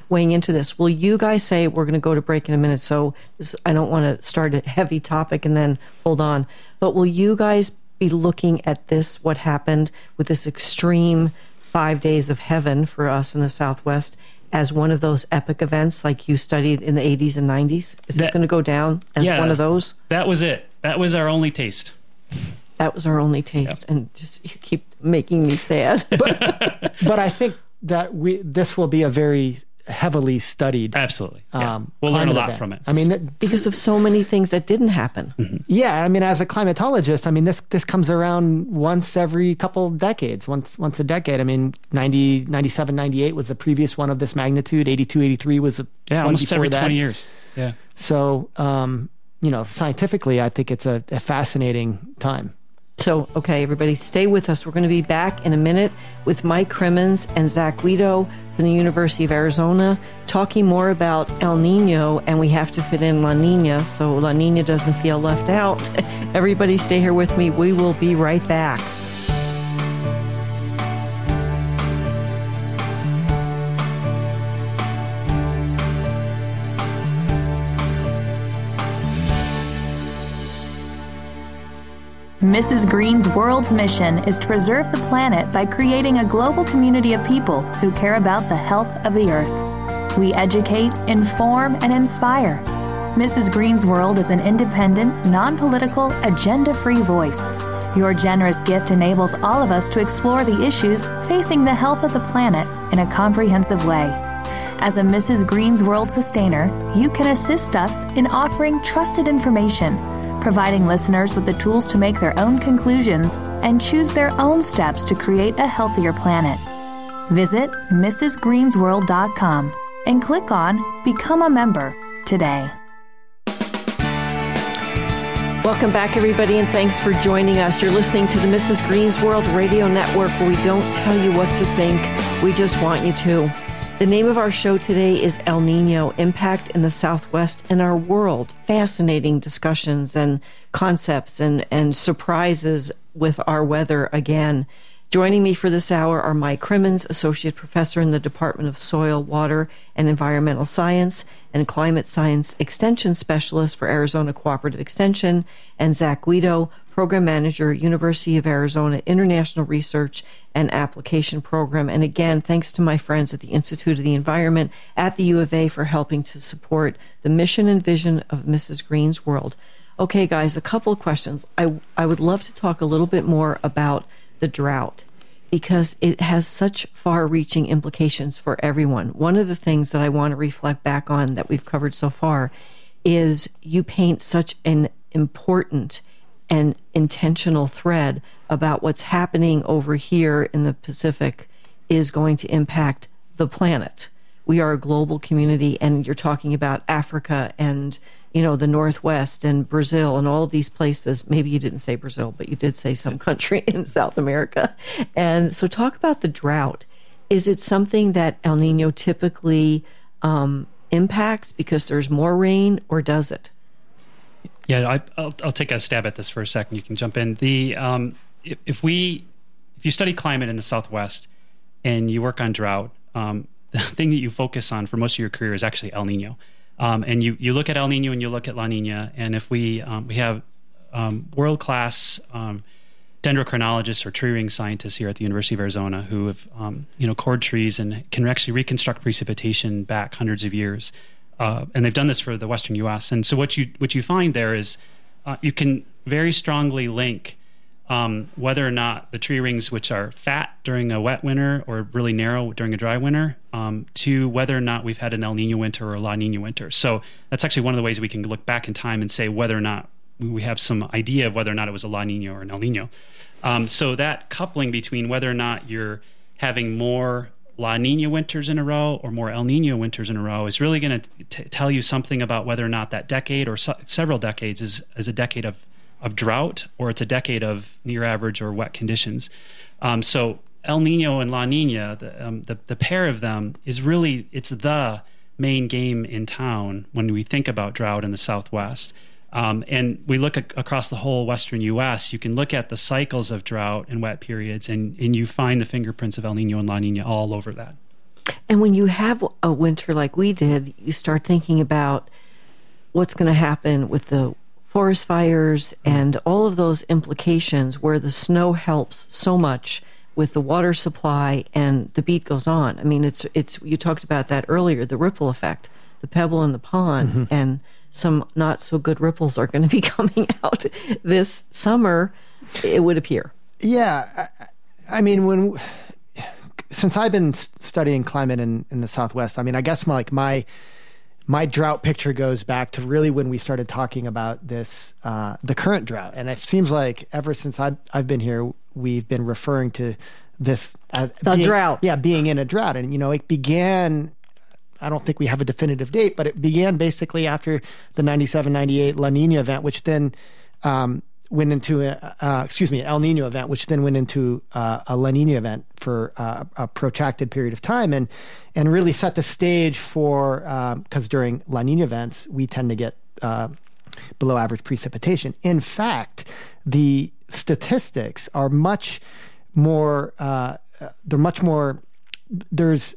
weighing into this. Will you guys say, we're going to go to break in a minute, so this, I don't want to start a heavy topic and then hold on, but will you guys be looking at this, what happened with this extreme five days of heaven for us in the Southwest, as one of those epic events like you studied in the eighties and nineties? Is this going to go down as yeah, one of those? That was it. That was our only taste. That was our only taste. Yep. And just you keep making me sad. but, but I think that we this will be a very heavily studied. Absolutely. Yeah. Um, we'll learn a lot event. from it. I mean, that, because of so many things that didn't happen. Mm-hmm. Yeah. I mean, as a climatologist, I mean, this this comes around once every couple decades, once once a decade. I mean, ninety, ninety-seven, ninety-eight was the previous one of this magnitude. eighty-two, eighty-three was a yeah, one almost every that. twenty years. Yeah. So, um, you know, scientifically, I think it's a, a fascinating time. So, okay, everybody, stay with us. We're going to be back in a minute with Mike Crimmins and Zach Guido from the University of Arizona, talking more about El Nino, and we have to fit in La Nina so La Nina doesn't feel left out. Everybody stay here with me. We will be right back. Missus Green's world's mission is to preserve the planet by creating a global community of people who care about the health of the earth. We educate, inform, and inspire. Missus Green's World is an independent, non-political, agenda-free voice. Your generous gift enables all of us to explore the issues facing the health of the planet in a comprehensive way. As a Missus Green's World sustainer, you can assist us in offering trusted information, providing listeners with the tools to make their own conclusions and choose their own steps to create a healthier planet. Visit missus greens world dot com and click on Become a Member today. Welcome back, everybody, and thanks for joining us. You're listening to the Missus Green's World Radio Network, where we don't tell you what to think, we just want you to. The name of our show today is El Nino, Impact in the Southwest and Our World. Fascinating discussions and concepts and, and surprises with our weather again. Joining me for this hour are Mike Crimmins, Associate Professor in the Department of Soil, Water, and Environmental Science, and Climate Science Extension Specialist for Arizona Cooperative Extension, and Zach Guido, Program Manager, University of Arizona International Research and Application Program. And again, thanks to my friends at the Institute of the Environment at the U of A for helping to support the mission and vision of Missus Green's World. Okay, guys, a couple of questions. I, I would love to talk a little bit more about the drought, because it has such far-reaching implications for everyone. One of the things that I want to reflect back on that we've covered so far is you paint such an important and intentional thread about what's happening over here in the Pacific is going to impact the planet. We are a global community, and you're talking about Africa and, you know, the Northwest and Brazil and all of these places. Maybe you didn't say Brazil, but you did say some country in South America. And so talk about the drought. Is it something that El Nino typically um, impacts because there's more rain, or does it? Yeah, I, I'll, I'll take a stab at this for a second. You can jump in. The um, if, if we if you study climate in the Southwest and you work on drought, um, the thing that you focus on for most of your career is actually El Nino. Um, and you, you look at El Nino and you look at La Nina, and if we um, we have um, world-class um, dendrochronologists or tree ring scientists here at the University of Arizona who have um, you know cored trees and can actually reconstruct precipitation back hundreds of years, uh, and they've done this for the Western U S. And so what you what you find there is uh, you can very strongly link um, whether or not the tree rings, which are fat during a wet winter or really narrow during a dry winter, um, to whether or not we've had an El Nino winter or a La Nina winter. So that's actually one of the ways we can look back in time and say whether or not we have some idea of whether or not it was a La Nina or an El Nino. Um, so that coupling between whether or not you're having more La Nina winters in a row or more El Nino winters in a row is really going to tell you something about whether or not that decade or so, several decades is, is a decade of of drought, or it's a decade of near average or wet conditions. Um, so El Nino and La Nina, the, um, the the pair of them is really, it's the main game in town when we think about drought in the Southwest. Um, and we look at, across the whole Western U S, you can look at the cycles of drought and wet periods, and, and you find the fingerprints of El Nino and La Nina all over that. And when you have a winter like we did, you start thinking about what's going to happen with the forest fires and all of those implications where the snow helps so much with the water supply, and the beat goes on. I mean, it's it's you talked about that earlier, the ripple effect, the pebble in the pond, mm-hmm. and some not so good ripples are going to be coming out this summer, it would appear. Yeah, I, I mean, when since I've been studying climate in, in the Southwest, I mean, I guess my, like my my drought picture goes back to really when we started talking about this, uh, the current drought. And it seems like ever since I've, I've been here, we've been referring to this as the being, drought. Yeah, being in a drought. And, you know, it began, I don't think we have a definitive date, but it began basically after the ninety-seven ninety-eight La Nina event, which then um, went into, a, uh, excuse me, El Nino event, which then went into uh, a La Nina event for uh, a protracted period of time, and and really set the stage for, because um, during La Nina events, we tend to get uh, below average precipitation. In fact, the statistics are much more, uh, they're much more, there's,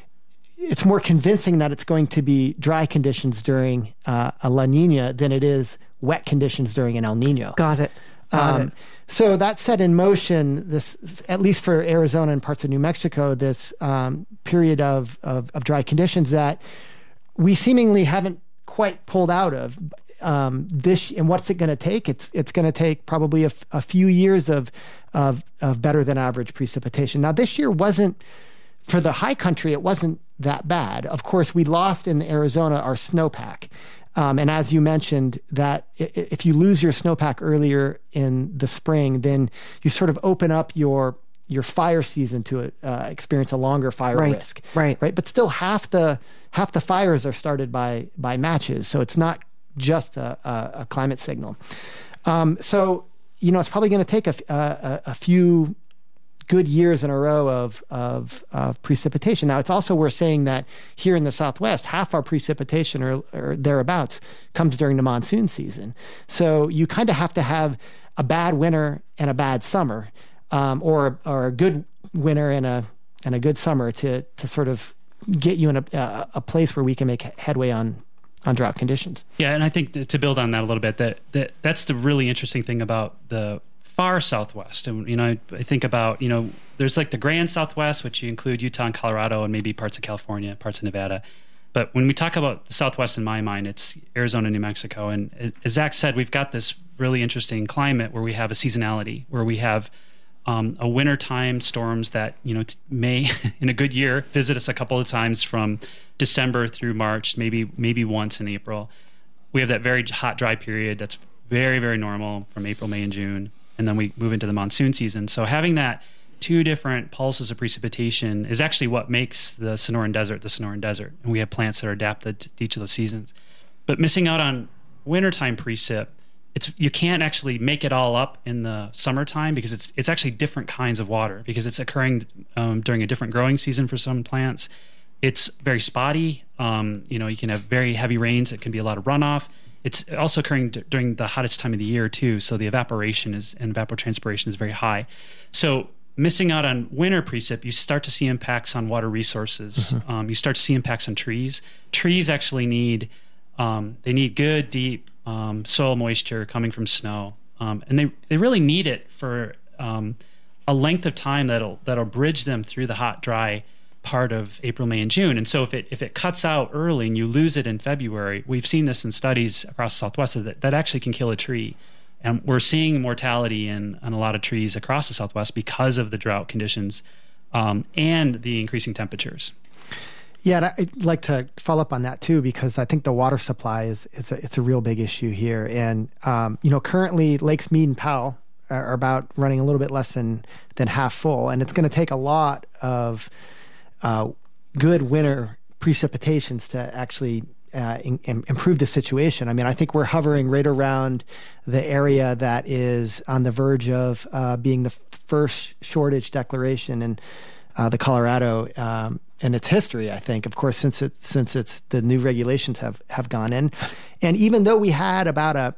it's more convincing that it's going to be dry conditions during uh, a La Nina than it is wet conditions during an El Nino. Got it. Got um, it. So that set in motion this, at least for Arizona and parts of New Mexico, this um, period of, of, of dry conditions that we seemingly haven't quite pulled out of. Um, this and what's it going to take? It's it's going to take probably a, a few years of, of of better than average precipitation. Now, this year wasn't, for the high country, it wasn't that bad. Of course, we lost in Arizona our snowpack. Um, and as you mentioned, that if you lose your snowpack earlier in the spring, then you sort of open up your your fire season to uh, experience a longer fire right, risk. Right. Right. But still, half the half the fires are started by by matches, so it's not just a, a, a climate signal. Um, so you know, it's probably going to take a, a, a few good years in a row of, of of precipitation. Now, it's also worth saying that here in the Southwest, half our precipitation or, or thereabouts comes during the monsoon season. So you kind of have to have a bad winter and a bad summer, um, or or a good winter and a and a good summer to to sort of get you in a a place where we can make headway on on drought conditions. Yeah, and I think that to build on that a little bit, that that that's the really interesting thing about the far Southwest. And, you know, I, I think about, you know, there's like the grand Southwest, which you include Utah and Colorado and maybe parts of California, parts of Nevada. But when we talk about the Southwest, in my mind, it's Arizona, New Mexico. And as Zach said, we've got this really interesting climate where we have a seasonality, where we have um, a wintertime storms that, you know, t- may, in a good year, visit us a couple of times from December through March, maybe maybe once in April. We have that very hot, dry period that's very, very normal from April, May, and June. And then we move into the monsoon season. So having that two different pulses of precipitation is actually what makes the Sonoran Desert the Sonoran Desert. And we have plants that are adapted to each of those seasons. But missing out on wintertime precip, it's you can't actually make it all up in the summertime because it's it's actually different kinds of water because it's occurring um, during a different growing season for some plants. It's very spotty. Um, you know, you can have very heavy rains. It can be a lot of runoff. It's also occurring d- during the hottest time of the year too, so the evaporation is and evapotranspiration is very high. So missing out on winter precip, you start to see impacts on water resources. Mm-hmm. Um, you start to see impacts on trees. Trees actually need um, they need good deep um, soil moisture coming from snow, um, and they they really need it for um, a length of time that'll that'll bridge them through the hot, dry part of April, May, and June. And so if it if it cuts out early and you lose it in February, we've seen this in studies across the Southwest that that actually can kill a tree. And we're seeing mortality in, in a lot of trees across the Southwest because of the drought conditions um, and the increasing temperatures. Yeah, and I'd like to follow up on that too, because I think the water supply is, is a, it's a real big issue here. And, um, you know, currently Lakes Mead and Powell are about running a little bit less than, than half full. And it's going to take a lot of Uh, good winter precipitations to actually uh, in, in improve the situation. I mean, I think we're hovering right around the area that is on the verge of uh, being the first shortage declaration in uh, the Colorado um, in its history. I think, of course, since it since it's the new regulations have have gone in, and even though we had about a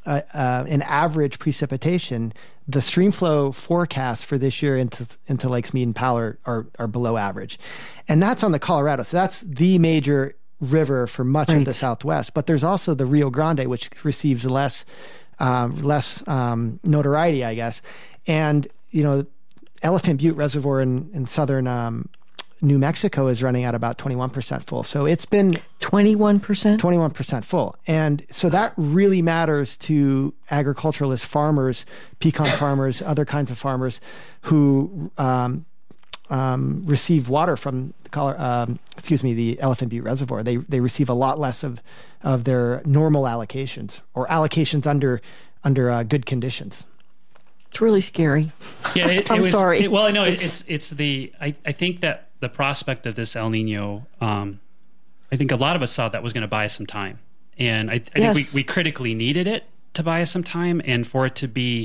uh, uh, an average precipitation, the stream flow forecasts for this year into into Lakes Mead and Powell are, are, are below average. And that's on the Colorado. So that's the major river for much right. of the Southwest. But there's also the Rio Grande, which receives less um, less um, notoriety, I guess. And, you know, Elephant Butte Reservoir in, in southern um, New Mexico is running at about twenty-one percent full. So it's been twenty-one percent? twenty-one percent full. And so that really matters to agriculturalist farmers, pecan farmers, other kinds of farmers who um, um, receive water from the color, um, excuse me, the Elephant Butte Reservoir. They they receive a lot less of of their normal allocations or allocations under under uh, good conditions. It's really scary. Yeah, it, it I'm was, sorry. It, well, I know it's, it's it's the I, I think that the prospect of this El Nino, um, I think a lot of us thought that was going to buy us some time, and I, I yes. think we, we critically needed it to buy us some time, and for it to be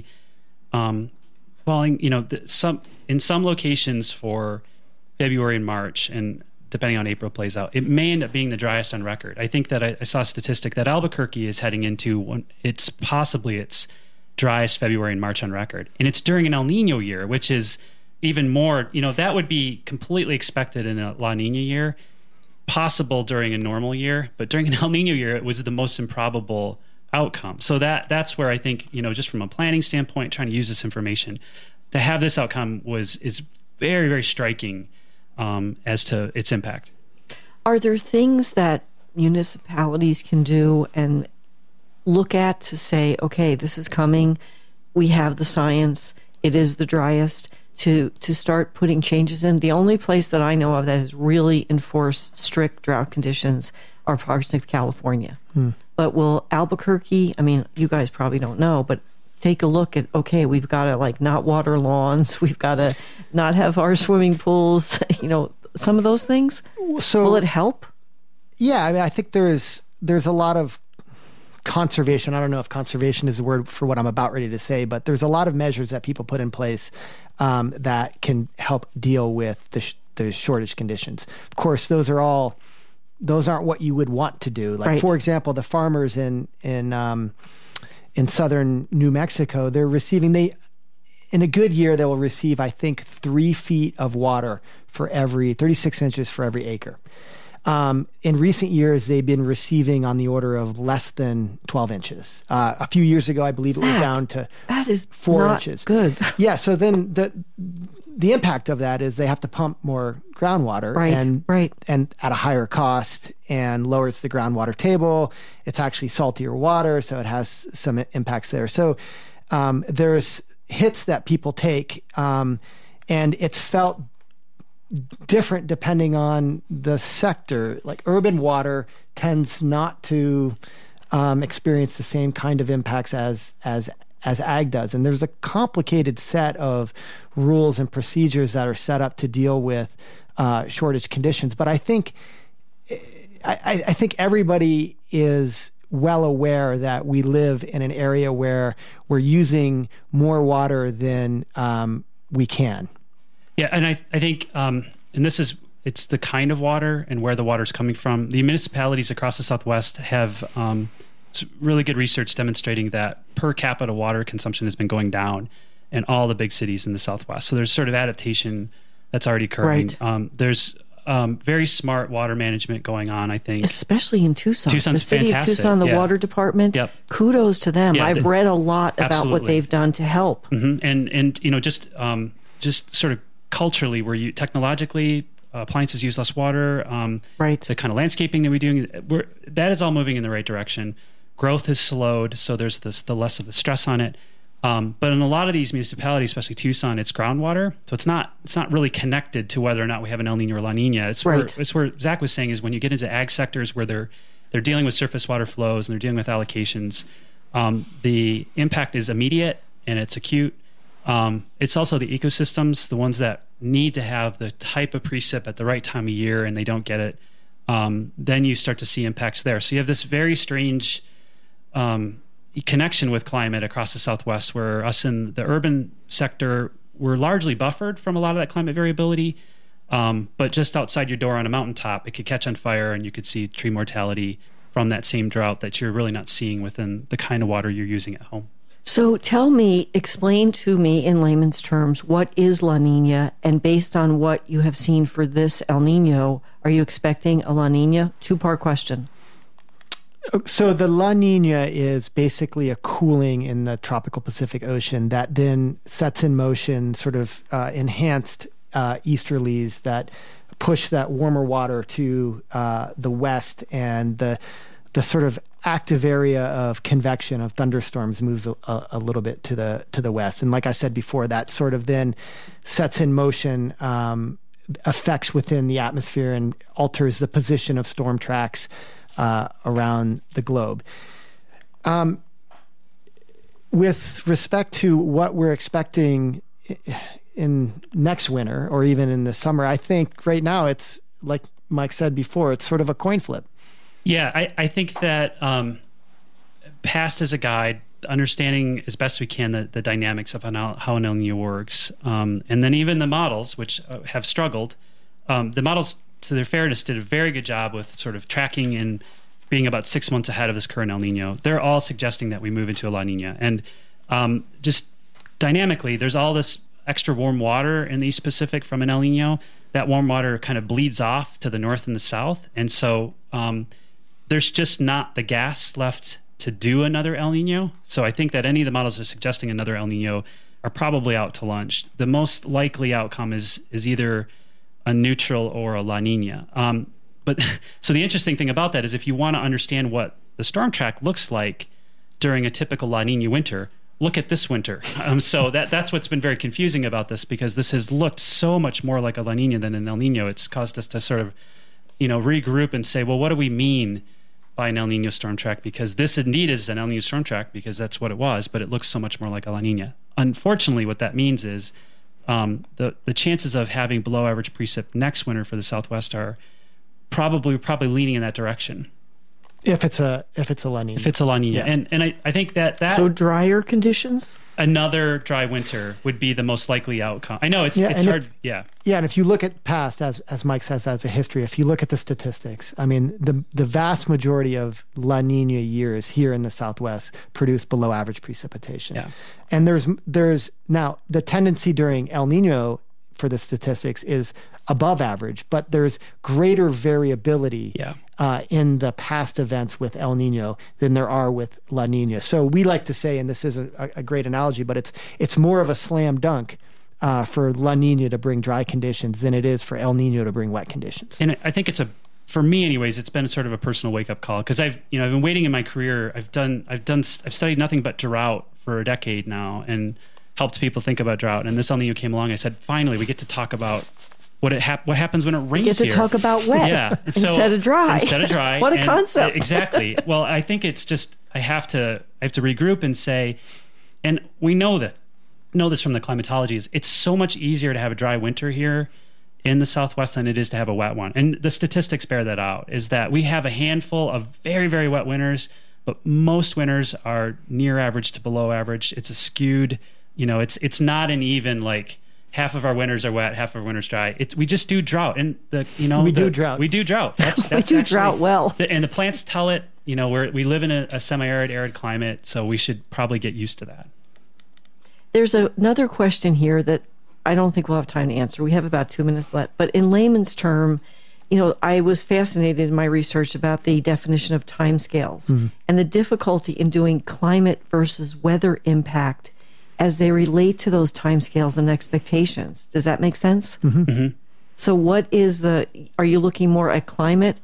um, falling, you know, the, some in some locations for February and March, and depending on April plays out, it may end up being the driest on record. I think that I, I saw a statistic that Albuquerque is heading into one, it's possibly its driest February and March on record. And it's during an El Nino year, which is even more, you know, that would be completely expected in a La Nina year, possible during a normal year, but during an El Nino year, it was the most improbable outcome. So that that's where I think, you know, just from a planning standpoint, trying to use this information, to have this outcome was is very, very striking um, as to its impact. Are there things that municipalities can do and look at to say, okay, this is coming, we have the science, it is the driest, to to start putting changes in? The only place that I know of that has really enforced strict drought conditions are parts of California. Hmm. But will Albuquerque, I mean, you guys probably don't know, but take a look at, okay, we've got to like not water lawns, we've got to not have our swimming pools, you know, some of those things. So will it help? Yeah, I mean, I think there's there's a lot of conservation. I don't know if conservation is the word for what I'm about ready to say, but there's a lot of measures that people put in place um, that can help deal with the, sh- the shortage conditions. Of course, those are all, those aren't what you would want to do. Like, right. for example, the farmers in, in, um, in southern New Mexico, they're receiving, they, in a good year, they will receive, I think, three feet of water for every, thirty-six inches for every acre. Um, in recent years, they've been receiving on the order of less than twelve inches. Uh, a few years ago, I believe Zach, it was down to that is four not inches. Good. Yeah. So then the the impact of that is they have to pump more groundwater, right, and right. and at a higher cost, and lowers the groundwater table. It's actually saltier water, so it has some impacts there. So um, there's hits that people take, um, and it's felt different depending on the sector. Like urban water tends not to um, experience the same kind of impacts as as as ag does, and there's a complicated set of rules and procedures that are set up to deal with uh, shortage conditions. But I think I, I think everybody is well aware that we live in an area where we're using more water than um, we can. Yeah, and I I think, um, and this is, it's the kind of water and where the water is coming from. The municipalities across the Southwest have um, really good research demonstrating that per capita water consumption has been going down in all the big cities in the Southwest. So there's sort of adaptation that's already occurring. Right. Um, there's um, very smart water management going on, I think. Especially in Tucson. Tucson's the city fantastic. of Tucson, the yeah. water department, yep. kudos to them. Yeah, I've the, read a lot about absolutely. what they've done to help. Mm-hmm. And, and you know, just um, just sort of culturally, where you technologically uh, appliances use less water, um, right? The kind of landscaping that we do, we're, that is all moving in the right direction. Growth has slowed, so there's this the less of the stress on it. Um, but in a lot of these municipalities, especially Tucson, it's groundwater, so it's not it's not really connected to whether or not we have an El Nino or La Nina. It's right. where it's where Zach was saying is when you get into ag sectors where they're they're dealing with surface water flows and they're dealing with allocations, um, the impact is immediate and it's acute. Um, it's also the ecosystems, the ones that need to have the type of precip at the right time of year and they don't get it. Um, then you start to see impacts there. So you have this very strange um, connection with climate across the Southwest, where us in the urban sector, we're largely buffered from a lot of that climate variability. Um, but just outside your door on a mountaintop, it could catch on fire and you could see tree mortality from that same drought that you're really not seeing within the kind of water you're using at home. So tell me, explain to me in layman's terms, what is La Nina? And based on what you have seen for this El Nino, are you expecting a La Nina? Two-part question. So the La Nina is basically a cooling in the tropical Pacific Ocean that then sets in motion sort of uh, enhanced uh, easterlies that push that warmer water to uh, the west, and the the sort of active area of convection of thunderstorms moves a, a little bit to the to the west. And like I said before, that sort of then sets in motion um, effects within the atmosphere and alters the position of storm tracks uh, around the globe. Um, with respect to what we're expecting in next winter or even in the summer, I think right now it's, like Mike said before, it's sort of a coin flip. Yeah, I, I think that um, past as a guide, understanding as best we can the, the dynamics of how, how an El Nino works, um, and then even the models, which have struggled. Um, the models, to their fairness, did a very good job with sort of tracking and being about six months ahead of this current El Nino. They're all suggesting that we move into a La Nina. And um, just dynamically, there's all this extra warm water in the East Pacific from an El Nino. That warm water kind of bleeds off to the north and the south. And so um, there's just not the gas left to do another El Nino. So I think that any of the models that are suggesting another El Nino are probably out to lunch. The most likely outcome is is either a neutral or a La Nina. Um, but so the interesting thing about that is if you want to understand what the storm track looks like during a typical La Nina winter, look at this winter. Um, so that that's what's been very confusing about this, because this has looked so much more like a La Nina than an El Nino. It's caused us to sort of, you know, regroup and say, well, what do we mean by an El Nino storm track? Because this indeed is an El Nino storm track, because that's what it was, but it looks so much more like a La Nina. Unfortunately, what that means is um, the the chances of having below average precip next winter for the Southwest are probably probably leaning in that direction. If it's a if it's a La Nina. If it's a La Nina. Yeah. And and I, I think that that So drier conditions? another dry winter would be the most likely outcome. I know it's Yeah, it's and hard. if- yeah. Yeah, and if you look at past, as as Mike says, as a history, if you look at the statistics, I mean, the the vast majority of La Nina years here in the Southwest produce below average precipitation. Yeah. And there's there's now the tendency during El Nino for the statistics is above average, but there's greater variability Yeah. uh, in the past events with El Nino than there are with La Nina. So we like to say, and this isn't a, a great analogy, but it's it's more of a slam dunk uh, for La Nina to bring dry conditions than it is for El Nino to bring wet conditions. And I think it's a, for me anyways, it's been sort of a personal wake up call, because I've, you know, I've been waiting in my career. I've done, I've done, I've studied nothing but drought for a decade now and helped people think about drought. And this El Nino came along. I said, finally, we get to talk about what it hap- what happens when it rains We get to here. talk about wet Yeah. And so- instead of dry. Instead of dry. What a And- concept. Exactly. Well, I think it's just, I have to, I have to regroup and say, and we know that, know this from the climatology, is it's so much easier to have a dry winter here in the Southwest than it is to have a wet one. And the statistics bear that out, is that we have a handful of very, very wet winters, but most winters are near average to below average. It's a skewed, you know, it's it's not an even, like, half of our winters are wet, half of our winters dry. It's, we just do drought. And the, you know, We the, do drought. We do drought. That's, We that's do actually- drought well. the, and the plants tell it, you know, we're, we live in a, a semi-arid, arid climate, so we should probably get used to that. There's a, another question here that I don't think we'll have time to answer. We have about two minutes left. But in layman's term, you know, I was fascinated in my research about the definition of timescales mm-hmm. and the difficulty in doing climate versus weather impact as they relate to those timescales and expectations. Does that make sense? Mm-hmm. Mm-hmm. So what is the, are you looking more at climate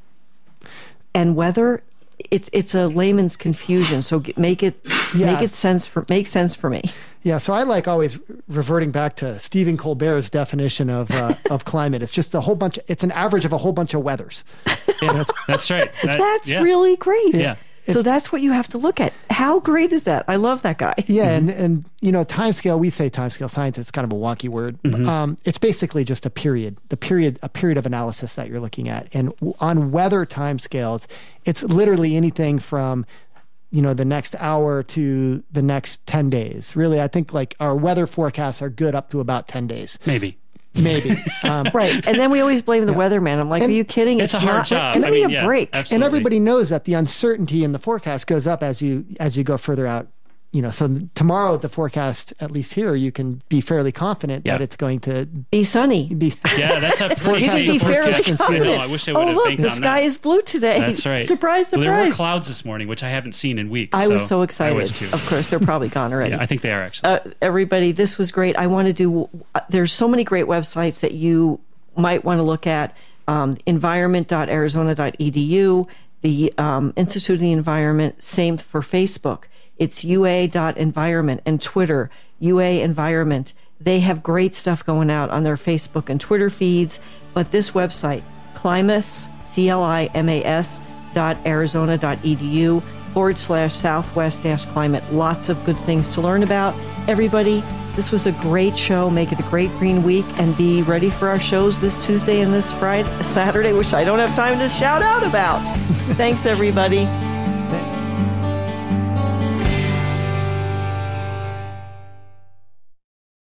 and weather? It's it's a layman's confusion. So get- make it Yes. make it sense for make sense for me. Yeah, so I like always reverting back to Stephen Colbert's definition of uh, of climate. It's just a whole bunch. It's an average of a whole bunch of weathers. Yeah, that's, that's right. That- That's yeah. really great. Yeah. So that's what you have to look at. How great is that? I love that guy. Yeah, and and you know, timescale. We say timescale science. It's kind of a wonky word. Mm-hmm. Um, it's basically just a period, the period, a period of analysis that you're looking at. And w- on weather timescales, it's literally anything from, you know, the next hour to the next ten days. Really, I think like our weather forecasts are good up to about ten days. Maybe. Maybe. Um, right. And then we always blame the yeah. weatherman. I'm like, and are you kidding? It's, it's a hard not, job. Give I me mean, a yeah, break. Absolutely. And everybody knows that the uncertainty in the forecast goes up as you as you go further out. You know, so tomorrow the forecast, at least here, you can be fairly confident yeah. that it's going to be sunny. Be yeah, that's a pretty you can be fairly confident. I know. I wish I would oh, have look, banked the on sky that. is blue today. That's right. Surprise, surprise. Well, there were clouds this morning, which I haven't seen in weeks. I so was so excited. I was too. Of course, they're probably gone already. Yeah, I think they are actually. Uh, everybody, this was great. I want to do. Uh, there's so many great websites that you might want to look at. Um, environment dot arizona dot e d u, the um, Institute of the Environment. Same for Facebook. It's U A dot environment, and Twitter, U A Environment. They have great stuff going out on their Facebook and Twitter feeds. But this website, Climas, C L I M A S dot arizona dot e d u forward slash southwest dash climate. Lots of good things to learn about. Everybody, this was a great show. Make it a great green week, and be ready for our shows this Tuesday and this Friday, Saturday, which I don't have time to shout out about. Thanks, everybody.